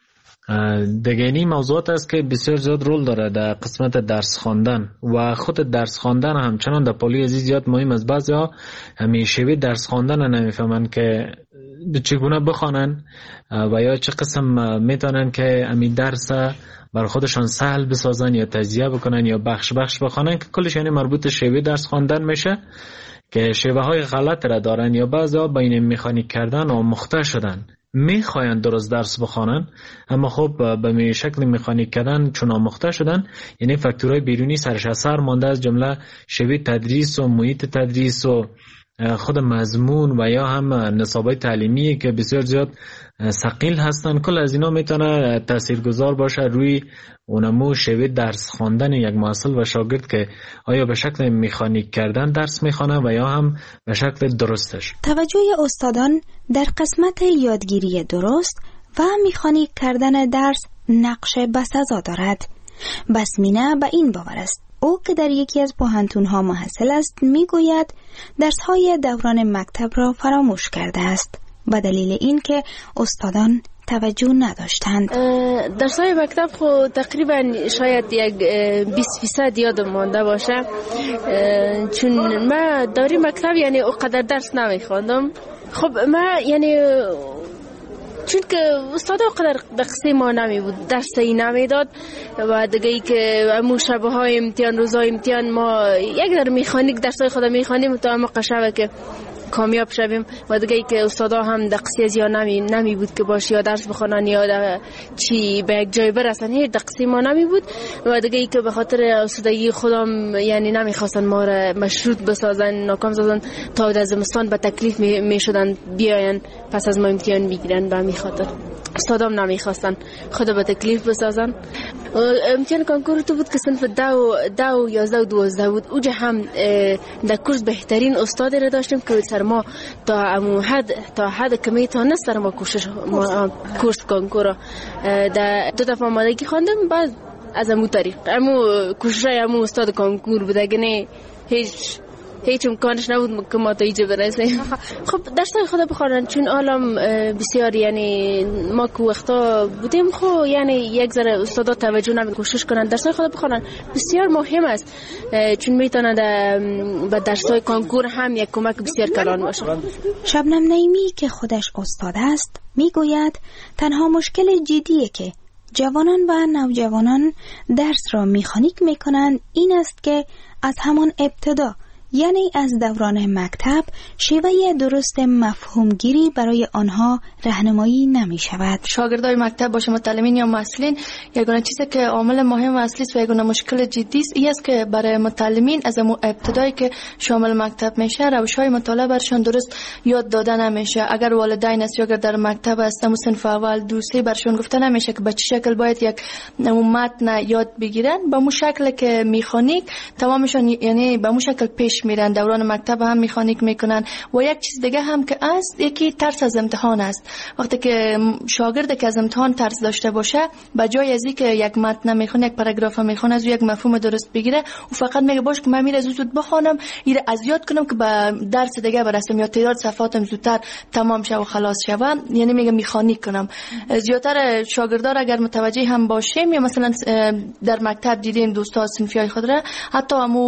دیگه این موضوعات است که بسیار زیاد رول داره در قسمت درس خواندن و خود درس خواندن همچنان در پالی ازی زیاد مهم است. بعضیا همیشه درس خواندن نمیفهمن که چگونه بخوانن و یا چه قسم میتونن که امی درس بر خودشان سهل بسازن یا تجزیه بکنن یا بخش بخش بخوانن، که کلش یعنی مربوط شیوه درس خواندن میشه که شیوه های غلط را دارن یا بعضا بین مکانیک کردن و مخته شدن، میخواین درست درس بخوانن اما خب به می شکل مکانیک کردن چون آموخته شدن، یعنی فاکتورهای بیرونی سرش اثر مانده، از جمله شیوه تدریس و محیط تدریس و خود مضمون و یا هم نصابای تعلیمی که بسیار زیاد ثقیل هستن. کل از اینا میتونه تاثیرگذار باشه روی اونمو شیوه درس خواندن یک محصل و شاگرد که آیا به شکل مکانیک کردن درس میخوانه و یا هم به شکل درستش. توجه استادان در قسمت یادگیری درست و مکانیک کردن درس نقش بسزا دارد. بسمینه به این باور است. او که در یکی از پوهنتون‌ها محصل است میگوید درس‌های دوران مکتب را فراموش کرده است به دلیل اینکه استادان توجه نداشتند. درس‌های مکتب خو تقریبا شاید یک بیست فیصد یادم مانده باشه، چون من دوره مکتب یعنی اونقدر درس نمیخواندم. خب من یعنی چون که استاد قدر دقیقی ما نمی بود، درسی نمی داد و دیگه ای که امو شبه های امتحان، روزهای امتحان ما یک در میخانیک درسای خود میخوانیم تا ما قشبه که کامیاب شویم و دیگه ای که استادا هم دقیقی از یا نمی, نمی بود که باشه یا درس بخونن یا چی به یک جای برسن، هیچ دقیقی ما نمی بود و دیگه ای که به خاطر استادگی خودم یعنی نمیخواستن ما را مشروط بسازن، ناکام سازن تا در زمستان به تکلیف می, می شدن بیاین پس از ما امتحان بگیرن. به همین خاطر استادام نمیخواستن خود به تکلیف بسازن. امتحان کنکور تو بود که صنف دو دو یازده و دوازده بود. اوجه هم در کورس بهترین استاد را داشتیم که سر ما تا امو حد تا حد کمی تا نست سر ما کوشش ما کورس کنکور در دو دفعه آمادگی خواندم. بعد از امو طریق امو کوشش امو استاد کنکور بود، اگه نه هیچ هیچ امکانش نبود که ما تا اینجا برسیم. خب درسای خود بخوانن چون عالم بسیار یعنی ما که وقتا بودیم خب یعنی یک ذره استادا توجه نمی کوشش کنن درسای خود بخوانن بسیار مهم است، چون میتونه به درسای کنکور هم یک کمک بسیار کلان باشه. شبنم نعیمی که خودش استاد است میگوید تنها مشکل جدیه که جوانان و نوجوانان درس را مکانیک میکنند این است که از همان ابتدا، یعنی از دوران مکتب، شیوه درست مفهومگیری برای آنها راهنمایی نمی شود. شاگردای مکتب باشه، متعلمین یا محصلین، یگانه چیزی که عامل مهم و اصلی است و یگانه مشکل جدی است این است که برای متعلمین از ابتدایی که شامل مکتب میشه روش‌های مطالعه برشان درست یاد داده نمیشه. اگر والدین است یا اگر در مکتب است، همون صنف اول دو سه برشان گفته نمیشه که به چه شکل باید یک متن یاد بگیرن. به مو شکل که میخانیک تمامشون یعنی به مو شکل پیش میرن. دوران مکتب هم میخانیک میکنن. و یک چیز دیگه هم که است، یکی ترس از امتحان است. وقتی که شاگرد که از امتحان ترس داشته باشه، به جای از اینکه یک متن میخونه، یک پاراگراف میخونه، از یک مفهوم درست بگیره، و فقط میگه باش که من میره زود بخونم، ایره از یاد کنم که به درس دیگه برسم یا تعداد صفحاتم زودتر تمام شه و خلاص شه، یعنی میگه میخانیک کنم. زیاتر شاگردان اگر متوجه هم باشیم، یا مثلا در مکتب دیدیم دوستا صنفیای خود را، حتی همو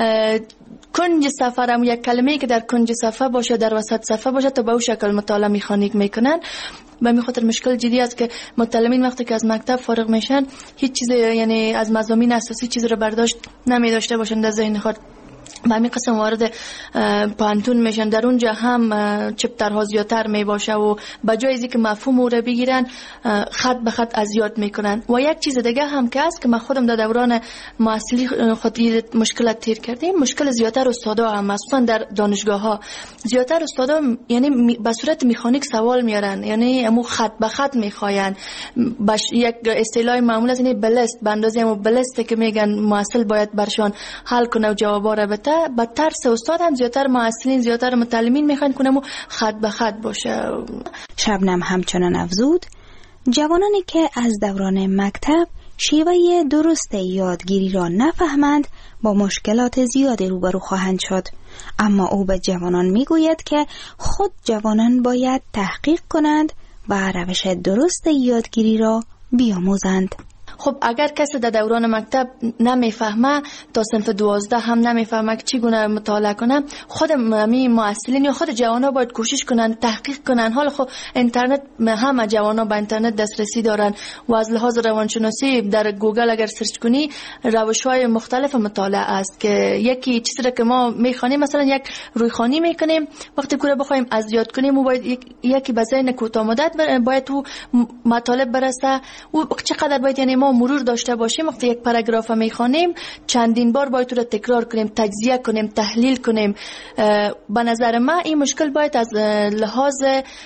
کنج صفحه هم یک کلمه‌ای که در کنج صفحه باشه، در وسط صفحه باشه، تا به اون شکل مطالعه میخانیک میکنن. به می خاطر مشکل جدی است که متعلمین وقتی که از مکتب فارغ میشن، هیچ چیز یعنی از مضامین اساسی چیز رو برداشت نمی داشته باشن در ذهن خود. به همین قسم وارد پانتون میشن، در اونجا هم چپترها زیادتر می باشه و به جای از اینکه مفهوم او رو بگیرن، خط به خط از یاد میکنن. و یک چیز دیگه هم که است که من خودم در دوران محصلی خود مشکلات تیر کردیم، مشکل زیادتر استادا هم، مخصوصا در دانشگاه ها زیادتر استادا یعنی به صورت مکانیک سوال میارن، یعنی همو خط به خط میخواین. باش یک اصطلاح معمول است، یعنی بلست، به اندازه همو بلست که میگن محصل باید برشان حل کنه و جوابا رو بده. با ترس استاد هم زیادتر محصلین، زیادتر متعلمین میخوان کنم و خط به خط باشه. شبنم همچنان افزود جوانانی که از دوران مکتب شیوه درست یادگیری را نفهمند با مشکلات زیادی روبرو خواهند شد. اما او به جوانان میگوید که خود جوانان باید تحقیق کنند و روش درست یادگیری را بیاموزند. خب اگر کسی در دوران مکتب نمیفهمه، تا صنف دوازده هم نمیفهمه که چگونه مطالعه کنه، خود می محصلین یا خود جوانا باید کوشش کنن، تحقیق کنن. حالا خب اینترنت، همه جوانا به اینترنت دسترسی دارن و از لحاظ روانشناسی در گوگل اگر سرچ کنی روش‌های مختلف مطالعه است که یکی چیزی را که ما میخوانیم، مثلا یک رویخوانی میکنیم، وقتی که بخوایم از یاد کنیم و باید یکی به ذهن کوتاه مدت باید تو مطالب برسه و چقدر باید یعنی ما مرور داشته باشیم. وقتی یک پاراگراف میخوانیم چندین بار باید رو تکرار کنیم، تجزیه کنیم، تحلیل کنیم. به نظر من این مشکل باید از لحاظ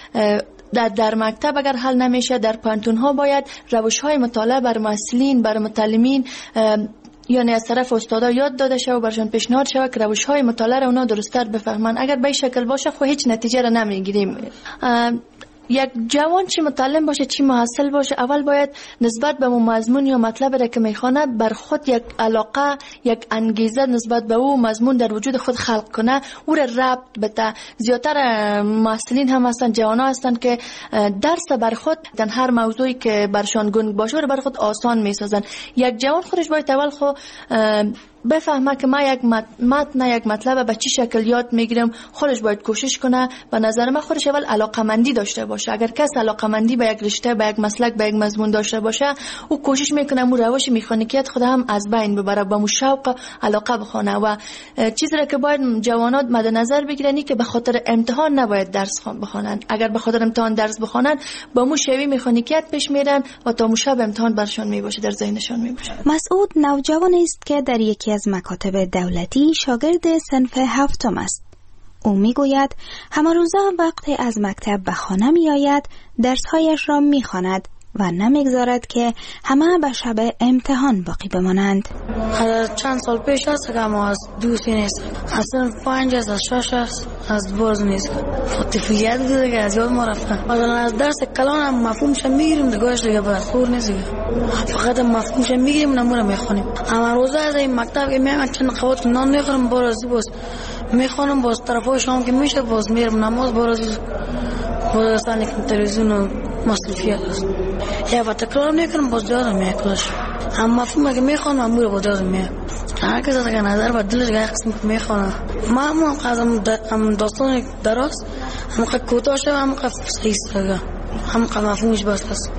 در, در مکتب اگر حل نمیشه، در پانتون ها باید روش های مطالعه بر محصلین، بر متعلمین یعنی از طرف استادا یاد داده شه و برشان پیشنهاد شه که روش های مطالعه را اونا درست‌تر بفهمن. اگر به این شکل باشه خب هیچ نتیجه را نمیگیریم. یک جوان چی متعلم باشه چی محصل باشه، اول باید نسبت به مضمون یا مطلب را که میخونه بر خود یک علاقه، یک انگیزه نسبت به او مضمون در وجود خود خلق کنه، او را ربط بده. زیادتر محصلین هم هستن، جوانا هستن که درس بر خود در هر موضوعی که برشان گنگ باشه رو بر خود آسان میسازن. یک جوان خودش باید اول خود بفهمه که ما یک متن یک مطلب به چی شکل یاد میگیرم، خودش باید کوشش کنه. به نظر من خودش اول علاقمندی داشته باشه. اگر کس علاقمندی به یک رشته، به یک مسلک، به یک مضمون داشته باشه، او کوشش میکنه مو روش مکانیکیت خود هم از بین ببره، با مو شوق علاقه بخونه. و چیزی را که باید جوانات مد نظر بگیرن که به خاطر امتحان نباید درس بخونن. اگر به خاطر امتحان درس بخونن با مو شوی مکانیکیت پیش میرن و تا مو شب امتحان برشان میباشه، در ذهنشان میباشه. مسعود نوجوانی است که در یکی از مکاتب دولتی شاگرد صنف هفتم است. او میگوید همه روزه وقتی از مکتب به خانه می آید درسهایش را می خواند و نمیگذارد که همه به شب امتحان باقی بمانند. از چند سال پیش است که ما از دوستی نیست، از صنف پنج است، از شش است، از برز نیست. خطیفیت دیده که از یاد ما رفته. مثلا از درس کلان هم مفهومش میگیریم، دیگهش دیگه باید خور نیست، فقط مفهومش میگیریم نمونه میخونیم. اما روزه از این مکتب که میام چند قوت نان میخورم، بارازی باز میخونم، باز طرفای شام که میشه باز میرم نماز، بارازی باز اصلا که تلویزیون و مصرفیت است. یا با تکرار میکنم باز یادم میاد کلش. اما مفهوم که میخوانم امور باز یادم میاد. هر کس از نظر با دلش یک قسم که میخوانم. ما هم داستان دراز هم که کوتاه شد هم که صحیح است، هم که مفهومش بس است.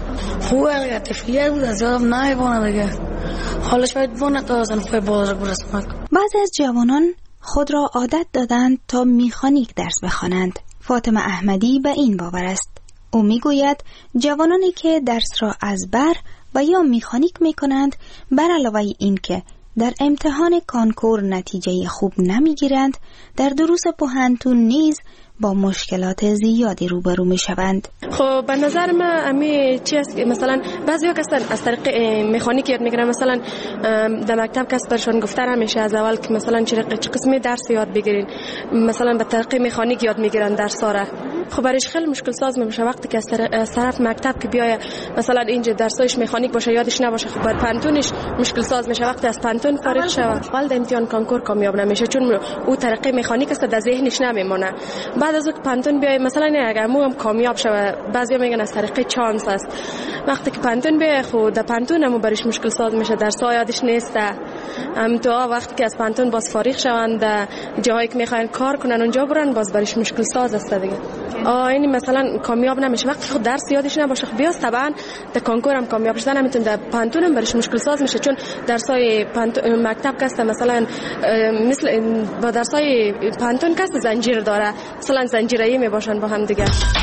خوبه دیگه، طفلیت بود از یادم نمیمونه دیگه. حالا شاید بونه تا صنف‌های بالا برسم. بعضی از جوانان خود را عادت دادند تا میخانیک درس بخوانند. فاطمه احمدی به این باور است. او میگوید جوانانی که درس را از بر و یا میخانیک میکنند، بر علاوه این که در امتحان کانکور نتیجه خوب نمیگیرند، در دروس پوهنتون نیز با مشکلات زیادی روبرو می شوند. خب به نظر من امی چی است که مثلا بعضیا کسان از طریق مکانیک یاد میگیرن، مثلا در مکتب کس برشون گفته همیشه از اول که مثلا چه قسمی درس یاد بگیرین، مثلا به طریق مکانیک یاد میگیرن درس ها. خب برایش خیلی مشکل ساز میشه وقتی که از طرف مکتب که بیای مثلا اینجا درسایش مکانیک باشه یادش نباشه. خب بر پانتونش مشکل ساز میشه وقتی از پانتون فارغ شه، اول در امتحان کانکور کامیاب نمیشه چون او طریق مکانیک است در ذهنش نمیمونه. بعد از اون پانتون بیای مثلا اگر مو هم کامیاب شه، بعضیا میگن از طریق چانس است. وقتی که پانتون بیای خود در پانتون هم برایش مشکل ساز میشه، درس‌ها یادش نیست. ام تو وقتی که از پانتون باز فارغ شوند جایی که میخواین کار کنن اونجا برن، باز برایش مشکل ساز است دیگه. آ یعنی مثلا کامیاب نمیشه وقتی خود درس یادش نباشه. خب بیاست طبعا در کانکور هم کامیاب شدن نمیتونه، در پانتون هم برایش مشکل ساز میشه چون درسای پانتون مکتب کسته مثلا مثل با درسای پانتون کسته زنجیر داره، مثلا زنجیره‌ای میباشن با هم دیگه.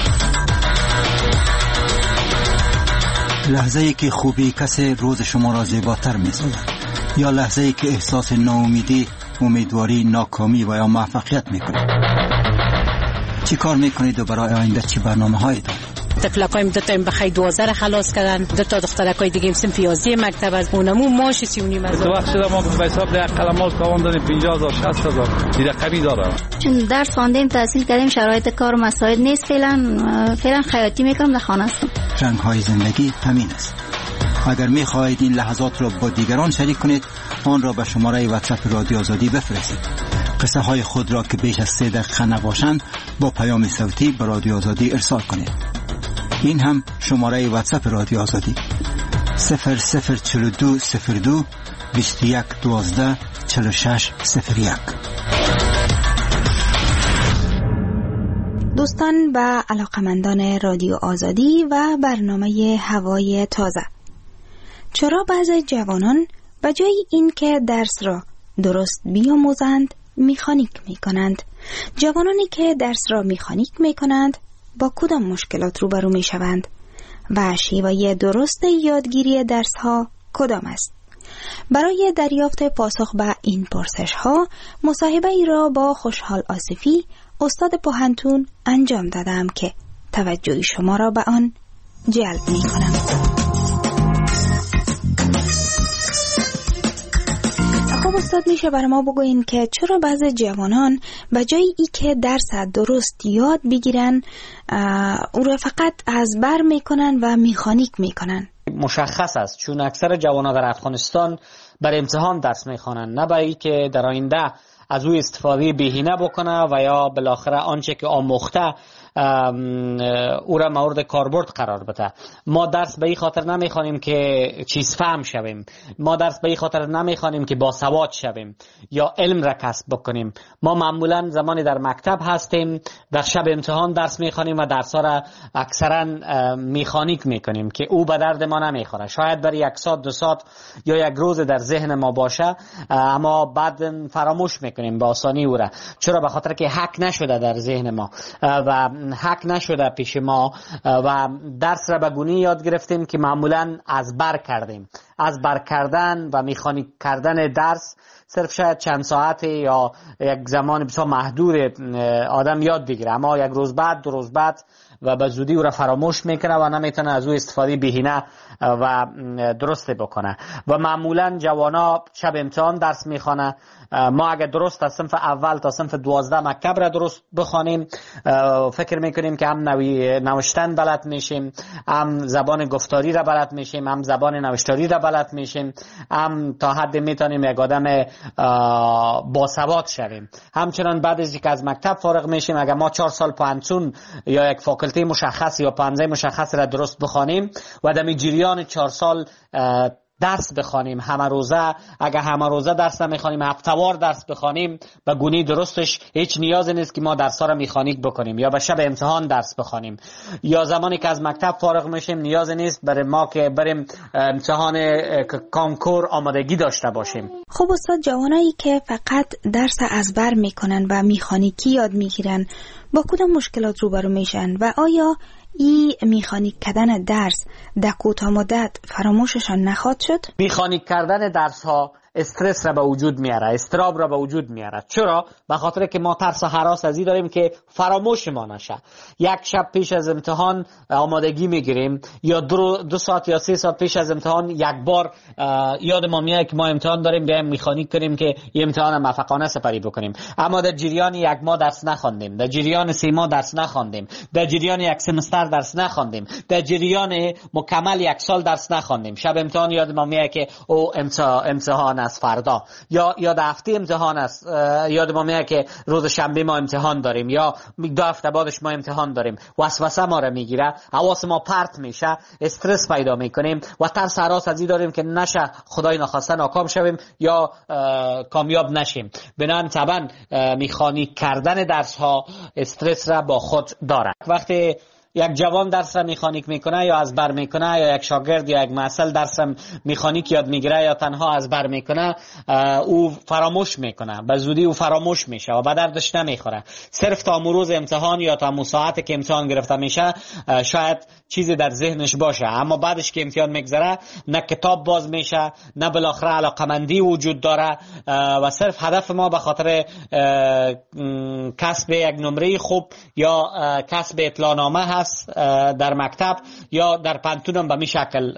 لحظه‌ای که خوبی کسی روز شما را زیباتر می‌سازد یا لحظه‌ای که احساس ناامیدی، امیدواری، ناکامی و یا موفقیت می‌کنید. چی کار می‌کنید و برای آینده چی برنامه‌هایی دارید؟ طفلکایم دو تا بخای دوازده را خلاص کردن، دو تا دخترکای دیگه هم صنف یازده مکتب از اونمو ماش سی و نیم از. تو وقت شده ما به حساب ده قلماش تاوان دادیم پنجاه هزار شصت هزار دیگه کمی داره. چون درس خواندیم تحصیل کردیم شرایط کار مساعد نیست، فعلا فعلا خیاطی میکنم در خانه هستم. رنگ‌های زندگی همین است. اگر می‌خواهید این لحظات را با دیگران شریک کنید، آن را به شماره واتساپ رادیو آزادی بفرستید. قصه های خود را که بیش از سه دقیقه نباشند با پیام صوتی به رادیو آزادی ارسال کنید. این هم شماره واتساپ رادیو آزادی صفر صفر چهل و دو صفر دو بیست و یک دوازده چهل و شش صفر یک. دوستان و علاقمندان رادیو آزادی و برنامه هوای تازه، چرا بعضی جوانان به جای این که درس را درست بیاموزند میخانیک میکنند؟ جوانانی که درس را میخانیک میکنند با کدام مشکلات روبرو میشوند و شیوه درست یادگیری درس ها کدام است؟ برای دریافت پاسخ به این پرسش ها مصاحبه ای را با خوشحال آصفی استاد پوهنتون انجام دادم که توجه شما را به آن جلب می کنم. خب استاد، میشه برای ما بگوین که چرا بعضی جوانان به جای ای که درس درست یاد بگیرن او را فقط از بر میکنن و میخانیک میکنن؟ مشخص است چون اکثر جوانان در افغانستان بر امتحان درس میخوانند، نه برای که در آینده از او استفاده بهینه بکنه و یا بالاخره آنچه که آموخته او را مورد کاربرد قرار بده. ما درس به این خاطر نمیخوانیم که چیز فهم شویم، ما درس به این خاطر نمیخوانیم که باسواد شویم یا علم را کسب بکنیم. ما معمولا زمانی در مکتب هستیم در شب امتحان درس میخوانیم و درس ها را اکثرا میخانیک میکنیم که او به درد ما نمیخوره. شاید برای یک ساعت دو ساعت یا یک روز در ذهن ما باشه اما بعد فراموش میکنیم به آسانی او را، چرا؟ به خاطر که حک نشده در ذهن ما و حک نشده پیش ما و درس را به گونه‌ای یاد گرفتیم که معمولا از بر کردیم. از بر کردن و میخانیک کردن درس صرف شاید چند ساعت یا یک زمان بسیار محدود آدم یاد بگیره، اما یک روز بعد دو روز بعد و به زودی او را فراموش میکنه و نمیتونه از او استفاده بهینه و درسته بکنه. و معمولا جوانا شب امتحان درس میخوانه. ما اگر درست از صنف اول تا صنف دوازده مکتب را درست بخوانیم فکر میکنیم که هم نوی نوشتن بلد میشیم، هم زبان گفتاری را بلد میشیم، هم زبان نوشتاری را بلد میشیم، هم تا حد میتونیم یک آدم باسواد شویم. همچنان بعد از اینکه از مکتب فارغ میشیم اگر ما چهار سال پانتون یا یک فاکولته مشخص یا پانزه مشخص را درست بخوانیم و در جریان چهار سال درس بخوانیم همه روزه، اگر همه روزه درس نمیخوانیم هفته‌وار درس بخوانیم به گونه درستش هیچ نیازی نیست که ما درس‌ها را مکانیک بکنیم یا به شب امتحان درس بخوانیم، یا زمانی که از مکتب فارغ میشیم نیازی نیست برای ما که بریم امتحان کنکور آمادگی داشته باشیم. خب استاد، جوانایی که فقط درس ازبر میکنن و مکانیکی یاد میگیرن با کدام مشکلات روبرو میشن و آیا این مکانیک کردن درس در کوتاه مدت فراموششان نخواهد شد؟ مکانیک کردن درس ها استرس را به وجود میاره، استراب را به وجود میاره. چرا؟ به خاطر که ما ترس و هراس از این داریم که فراموش ما نشه. یک شب پیش از امتحان آمادگی میگیریم یا دو, دو ساعت یا سه ساعت پیش از امتحان یک بار یاد ما میاد که ما امتحان داریم، بیایم مکانیک کنیم که این امتحان موفقانه سپری بکنیم. اما در جریان یک ماه درس نخواندیم، در جریان سه ماه درس نخواندیم، در جریان یک سمستر درس نخواندیم، در جریان مکمل یک سال درس نخواندیم. شب امتحان یاد ما میاد که او امتحان از فردا یا یا هفته امتحان است، یاد ما میاد که روز شنبه ما امتحان داریم یا دو هفته بعدش ما امتحان داریم. وسوسه ما را میگیره، حواس ما پرت میشه، استرس پیدا میکنیم و ترس هراس از این داریم که نشه خدای نخواسته ناکام شویم یا کامیاب نشیم. بنابراین طبعا مکانیک کردن درس ها استرس را با خود داره. وقتی یک جوان درس را مکانیک میکنه یا از بر میکنه یا یک شاگرد یا یک محصل درس را مکانیک یاد میگیره یا تنها از بر میکنه، او فراموش میکنه، به زودی او فراموش میشه و به دردش نمیخوره. صرف تا روز امتحان یا تا ساعتی که امتحان گرفته میشه شاید چیزی در ذهنش باشه، اما بعدش که امتحان میگذره نه کتاب باز میشه نه بالاخره علاقمندی وجود داره و صرف هدف ما به خاطر کسب یک نمره خوب یا کسب اطلاعنامه در مکتب یا در پانتون هم به می شکل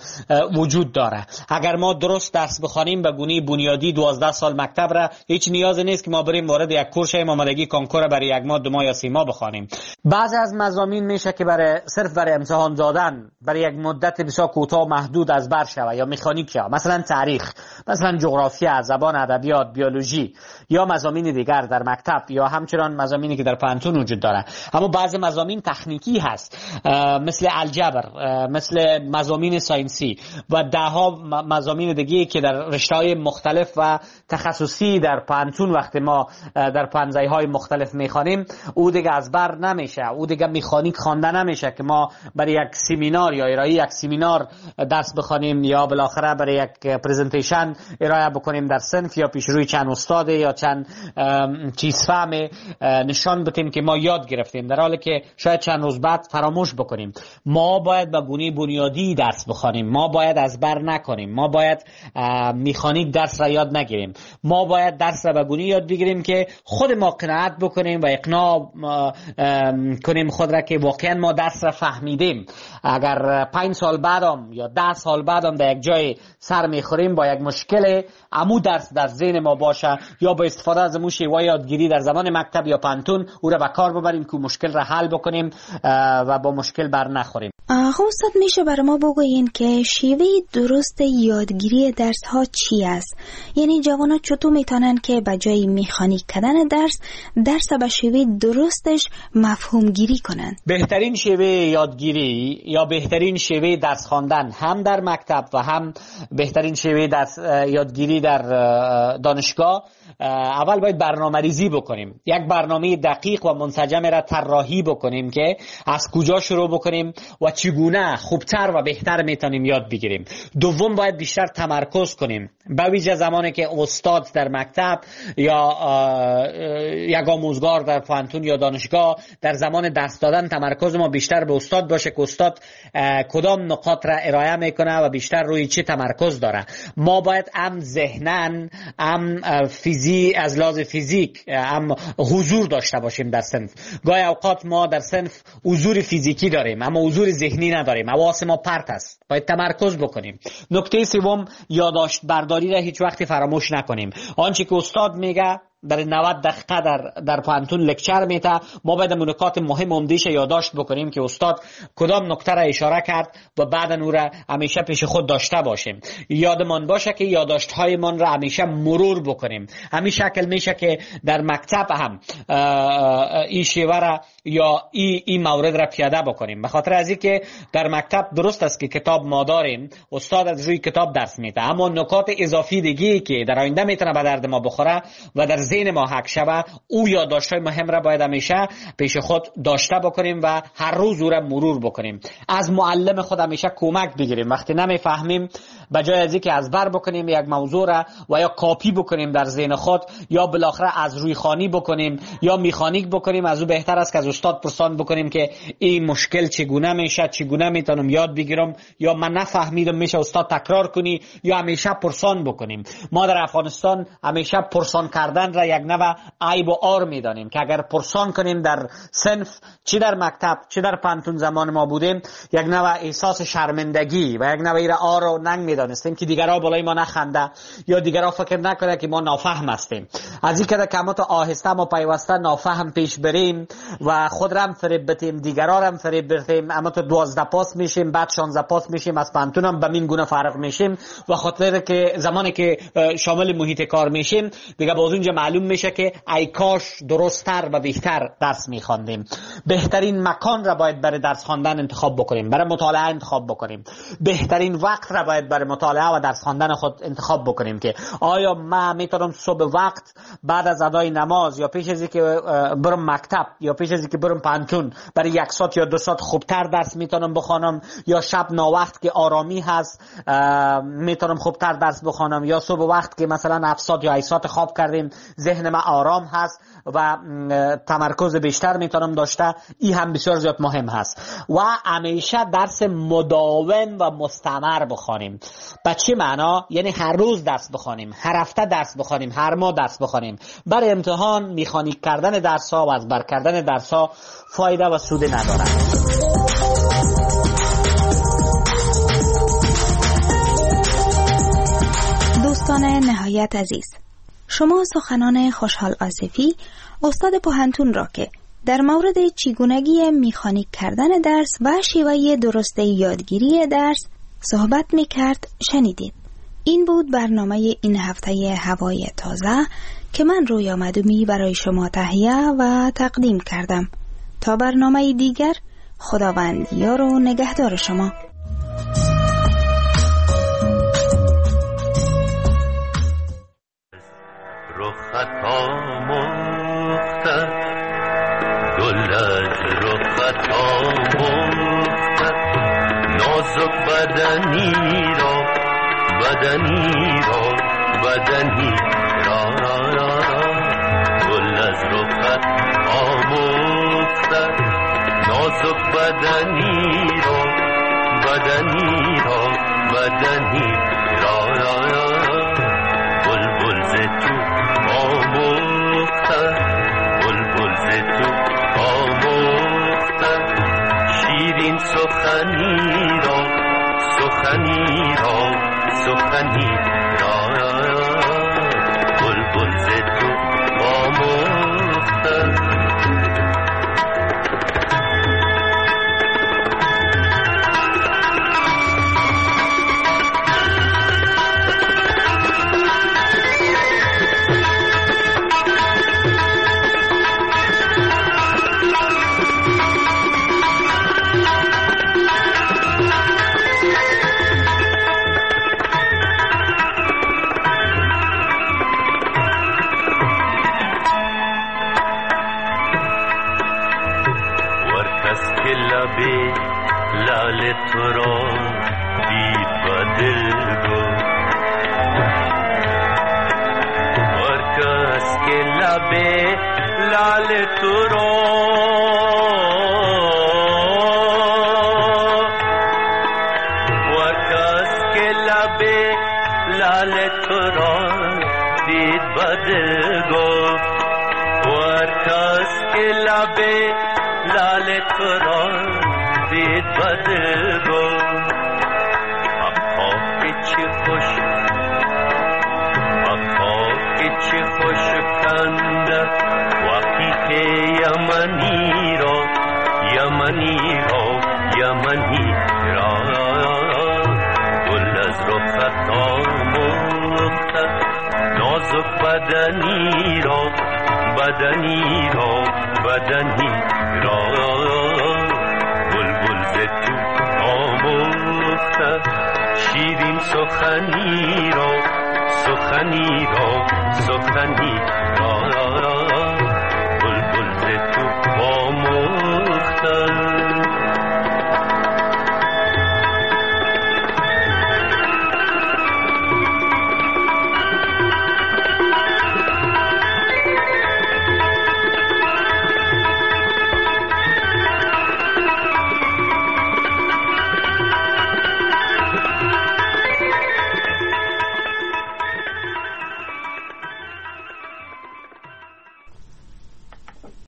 وجود داره. اگر ما درست درس بخوانیم به گونه بنیادی دوازده سال مکتب را، هیچ نیازی نیست که ما بریم وارد یک کورس آمادگی کنکور برای یک ماه دو ماه یا سه ماه بخوانیم. بعضی از مضامین میشه که برای صرف برای امتحان دادن برای یک مدت بسیار کوتاه محدود از بر شوه یا مکانیک شوه، مثلا تاریخ، مثلا جغرافیا، زبان، ادبیات، بیولوژی یا مضامین دیگر در مکتب یا همچنان مضامینی که در پانتون وجود داره. اما بعضی مضامین تکنیکی هست مثل الجبر، مثل مضامین ساینسی و ده ها مضامین دیگه که در رشته‌های مختلف و تخصصی در پانتون وقتی ما در پانزه‌های مختلف میخوانیم او دیگه از بر نمیشه، او دیگه مکانیک خوانده نمیشه که ما برای یک سمینار یا ارائه یک سمینار درس بخوانیم یا بالاخره برای یک پرزنتیشن ارائه بکنیم در صنف یا پیش روی چند استاد یا چند چیز فهم نشان بدیم که ما یاد گرفتیم، در حالی که شاید چند روز بعد فراموش بکنیم. ما باید به گونه بنیادی درس بخوانیم، ما باید از بر نکنیم، ما باید مکانیک درس را یاد نگیریم، ما باید درس را به گونه یاد بگیریم که خود ما قناعت بکنیم و اقناع کنیم خود را که واقعا ما درس را فهمیدیم. اگر پنج سال بعدم یا ده سال بعدم در یک جای سر میخوریم با یک مشکل، عمو درس در ذهن ما باشه یا با استفاده از موشی و یادگیری در زمان مکتب یا پانتون او را به کار ببریم که مشکل را حل بکنیم و با مشکل بر نخوریم. خب استاد، میشه برای ما بگوین که شیوه درست یادگیری درس ها چی است؟ یعنی جوانا چطور میتونن که به جای مکانیک کردن درس درس به شیوه درستش مفهوم گیری کنن؟ بهترین شیوه یادگیری یا بهترین شیوه درس خواندن هم در مکتب و هم بهترین شیوه درس یادگیری در دانشگاه، اول باید برنامه ریزی بکنیم، یک برنامه دقیق و منسجم را طراحی بکنیم که از کجا شروع بکنیم و چگونه خوبتر و بهتر میتونیم یاد بگیریم. دوم باید بیشتر تمرکز کنیم، به ویژه زمانی که استاد در مکتب یا یک آموزگار در پانتون یا دانشگاه در زمان درس دادن تمرکز ما بیشتر به استاد باشه که استاد کدام نقاط را ارائه میکنه و بیشتر روی چی تمرکز داره. ما باید هم ذهنن هم فیزی از لحاظ فیزیک هم حضور داشته باشیم در صنف. گاهی اوقات ما در صنف حضور فیزیکی داریم اما حضور ذهنی نداریم، حواس ما پرت است، باید تمرکز بکنیم. نکته سوم، یادداشت برداری را هیچ وقتی فراموش نکنیم. آنچه که استاد میگه در نود دقیقه در در پانتون لکچر میته، ما باید نکات مهم عمده‌اش یادداشت بکنیم که استاد کدام نکته را اشاره کرد و بعد اون را همیشه پیش خود داشته باشیم. یادمان باشه که یادداشت هایمان را همیشه مرور بکنیم. همین شکل میشه که در مکتب هم این شیوه را یا این ای مورد را پیاده بکنیم. به خاطر از اینکه در مکتب درست است که کتاب ما داریم، استاد از روی کتاب درس میده، اما نکات اضافی دیگه که در آینده میتونه به درد ما بخوره و در ذهن ما حک شوه، او یادداشت‌های مهم را باید همیشه پیش خود داشته بکنیم و هر روز او را مرور بکنیم. از معلم خود همیشه کمک بگیریم. وقتی نمیفهمیم، به جای از اینکه از بر بکنیم یک موضوع را و یا کاپی بکنیم در ذهن خود یا بالاخره از روی خوانی بکنیم یا میخانیک بکنیم، از او بهتر است که از استاد پرسان بکنیم که این مشکل چگونه میشه، چگونه میتونم یاد بگیرم، یا من نفهمیدم میشه استاد تکرار کنی، یا همیشه پرسان بکنیم. ما در افغانستان همیشه پرسان کردن را یک نوع عیب و عار میدانیم که اگر پرسان کنیم در صنف، چی در مکتب چی در پانتون زمان ما بودیم، یک نوع احساس شرمندگی و یک نوع عار و ننگ میدانستیم که دیگرها بالای ما نخنده یا دیگرها فکر نکنه که ما نافهم هستیم. از این که کمات آهسته ما پیوسته نافهم پیش بریم و خود را هم فریب بدیم، دیگرها را هم فریب بدیم، اما تو دوازده پاس میشیم، بعد شانزده پاس میشیم، از پانتون هم به این گونه فرق میشیم و خاطر که زمانی که شامل محیط کار میشیم دیگه باز اونجا معلوم میشه که ای کاش درست‌تر و بهتر درس میخواندیم. بهترین مکان را باید برای درس خواندن انتخاب بکنیم، برای مطالعه انتخاب بکنیم. بهترین وقت را باید برای مطالعه و درس خواندن خود انتخاب بکنیم که آیا من میتونم صبح وقت بعد از ادای نماز یا پیش از اینکه برم مکتب یا پیش از اینکه برم پانتون برای یک ساعت یا دو ساعت خوبتر درس میتونم بخوانم، یا شب ناوقت که آرامی هست میتونم خوبتر درس بخوانم، یا صبح وقت که مثلا هفت ساعت یا هشت ساعت خواب کردیم ذهن من آرام هست و تمرکز بیشتر میتونم داشته. این هم بسیار زیاد مهم هست و همیشه درس مداوم و مستمر بخوانیم. به چه معنا؟ یعنی هر روز درس بخوانیم، هر هفته درس بخوانیم، هر ماه درس بخوانیم. برای امتحان میخانیک کردن درس ها و از بر کردن درس ها فایده و سود ندارد. دوستان نهایت عزیز، شما سخنان خوشحال آصفی استاد پوهنتون را که در مورد چگونگی میخانیک کردن درس و شیوه درست یادگیری درس صحبت میکرد شنیدید. این بود برنامه این هفته هوای تازه که من رویا مدومی برای شما تهیه و تقدیم کردم. تا برنامه دیگر، خداوند یار و نگهدار شما. رخت آموختد گل از رخت آموختد نازک بدنی را بدنی را بدنی را گل از رخت آموختد نازک بدنی را بدنی را بدنی را بلبل ز تو آموختد بلبل ز تو آموختد شیرین سخنی را سخنی را سخنی را بلبل ز تو آموختد تو را دید و دل گفت هر کس که لب لال تو را هر کس که لب لال تو را دید و دل گفت هر کس که لب لال تو را دید بدل گفت آقا که چه خوش آقا که چه خوش کنده وقتی که یمنی را یمنی را یمنی را گل از رخت آموختد نازک بدنی را بدنی را بدنی را بلبل ز تو آموخته شیرین سخنی را سخنی را سخنی را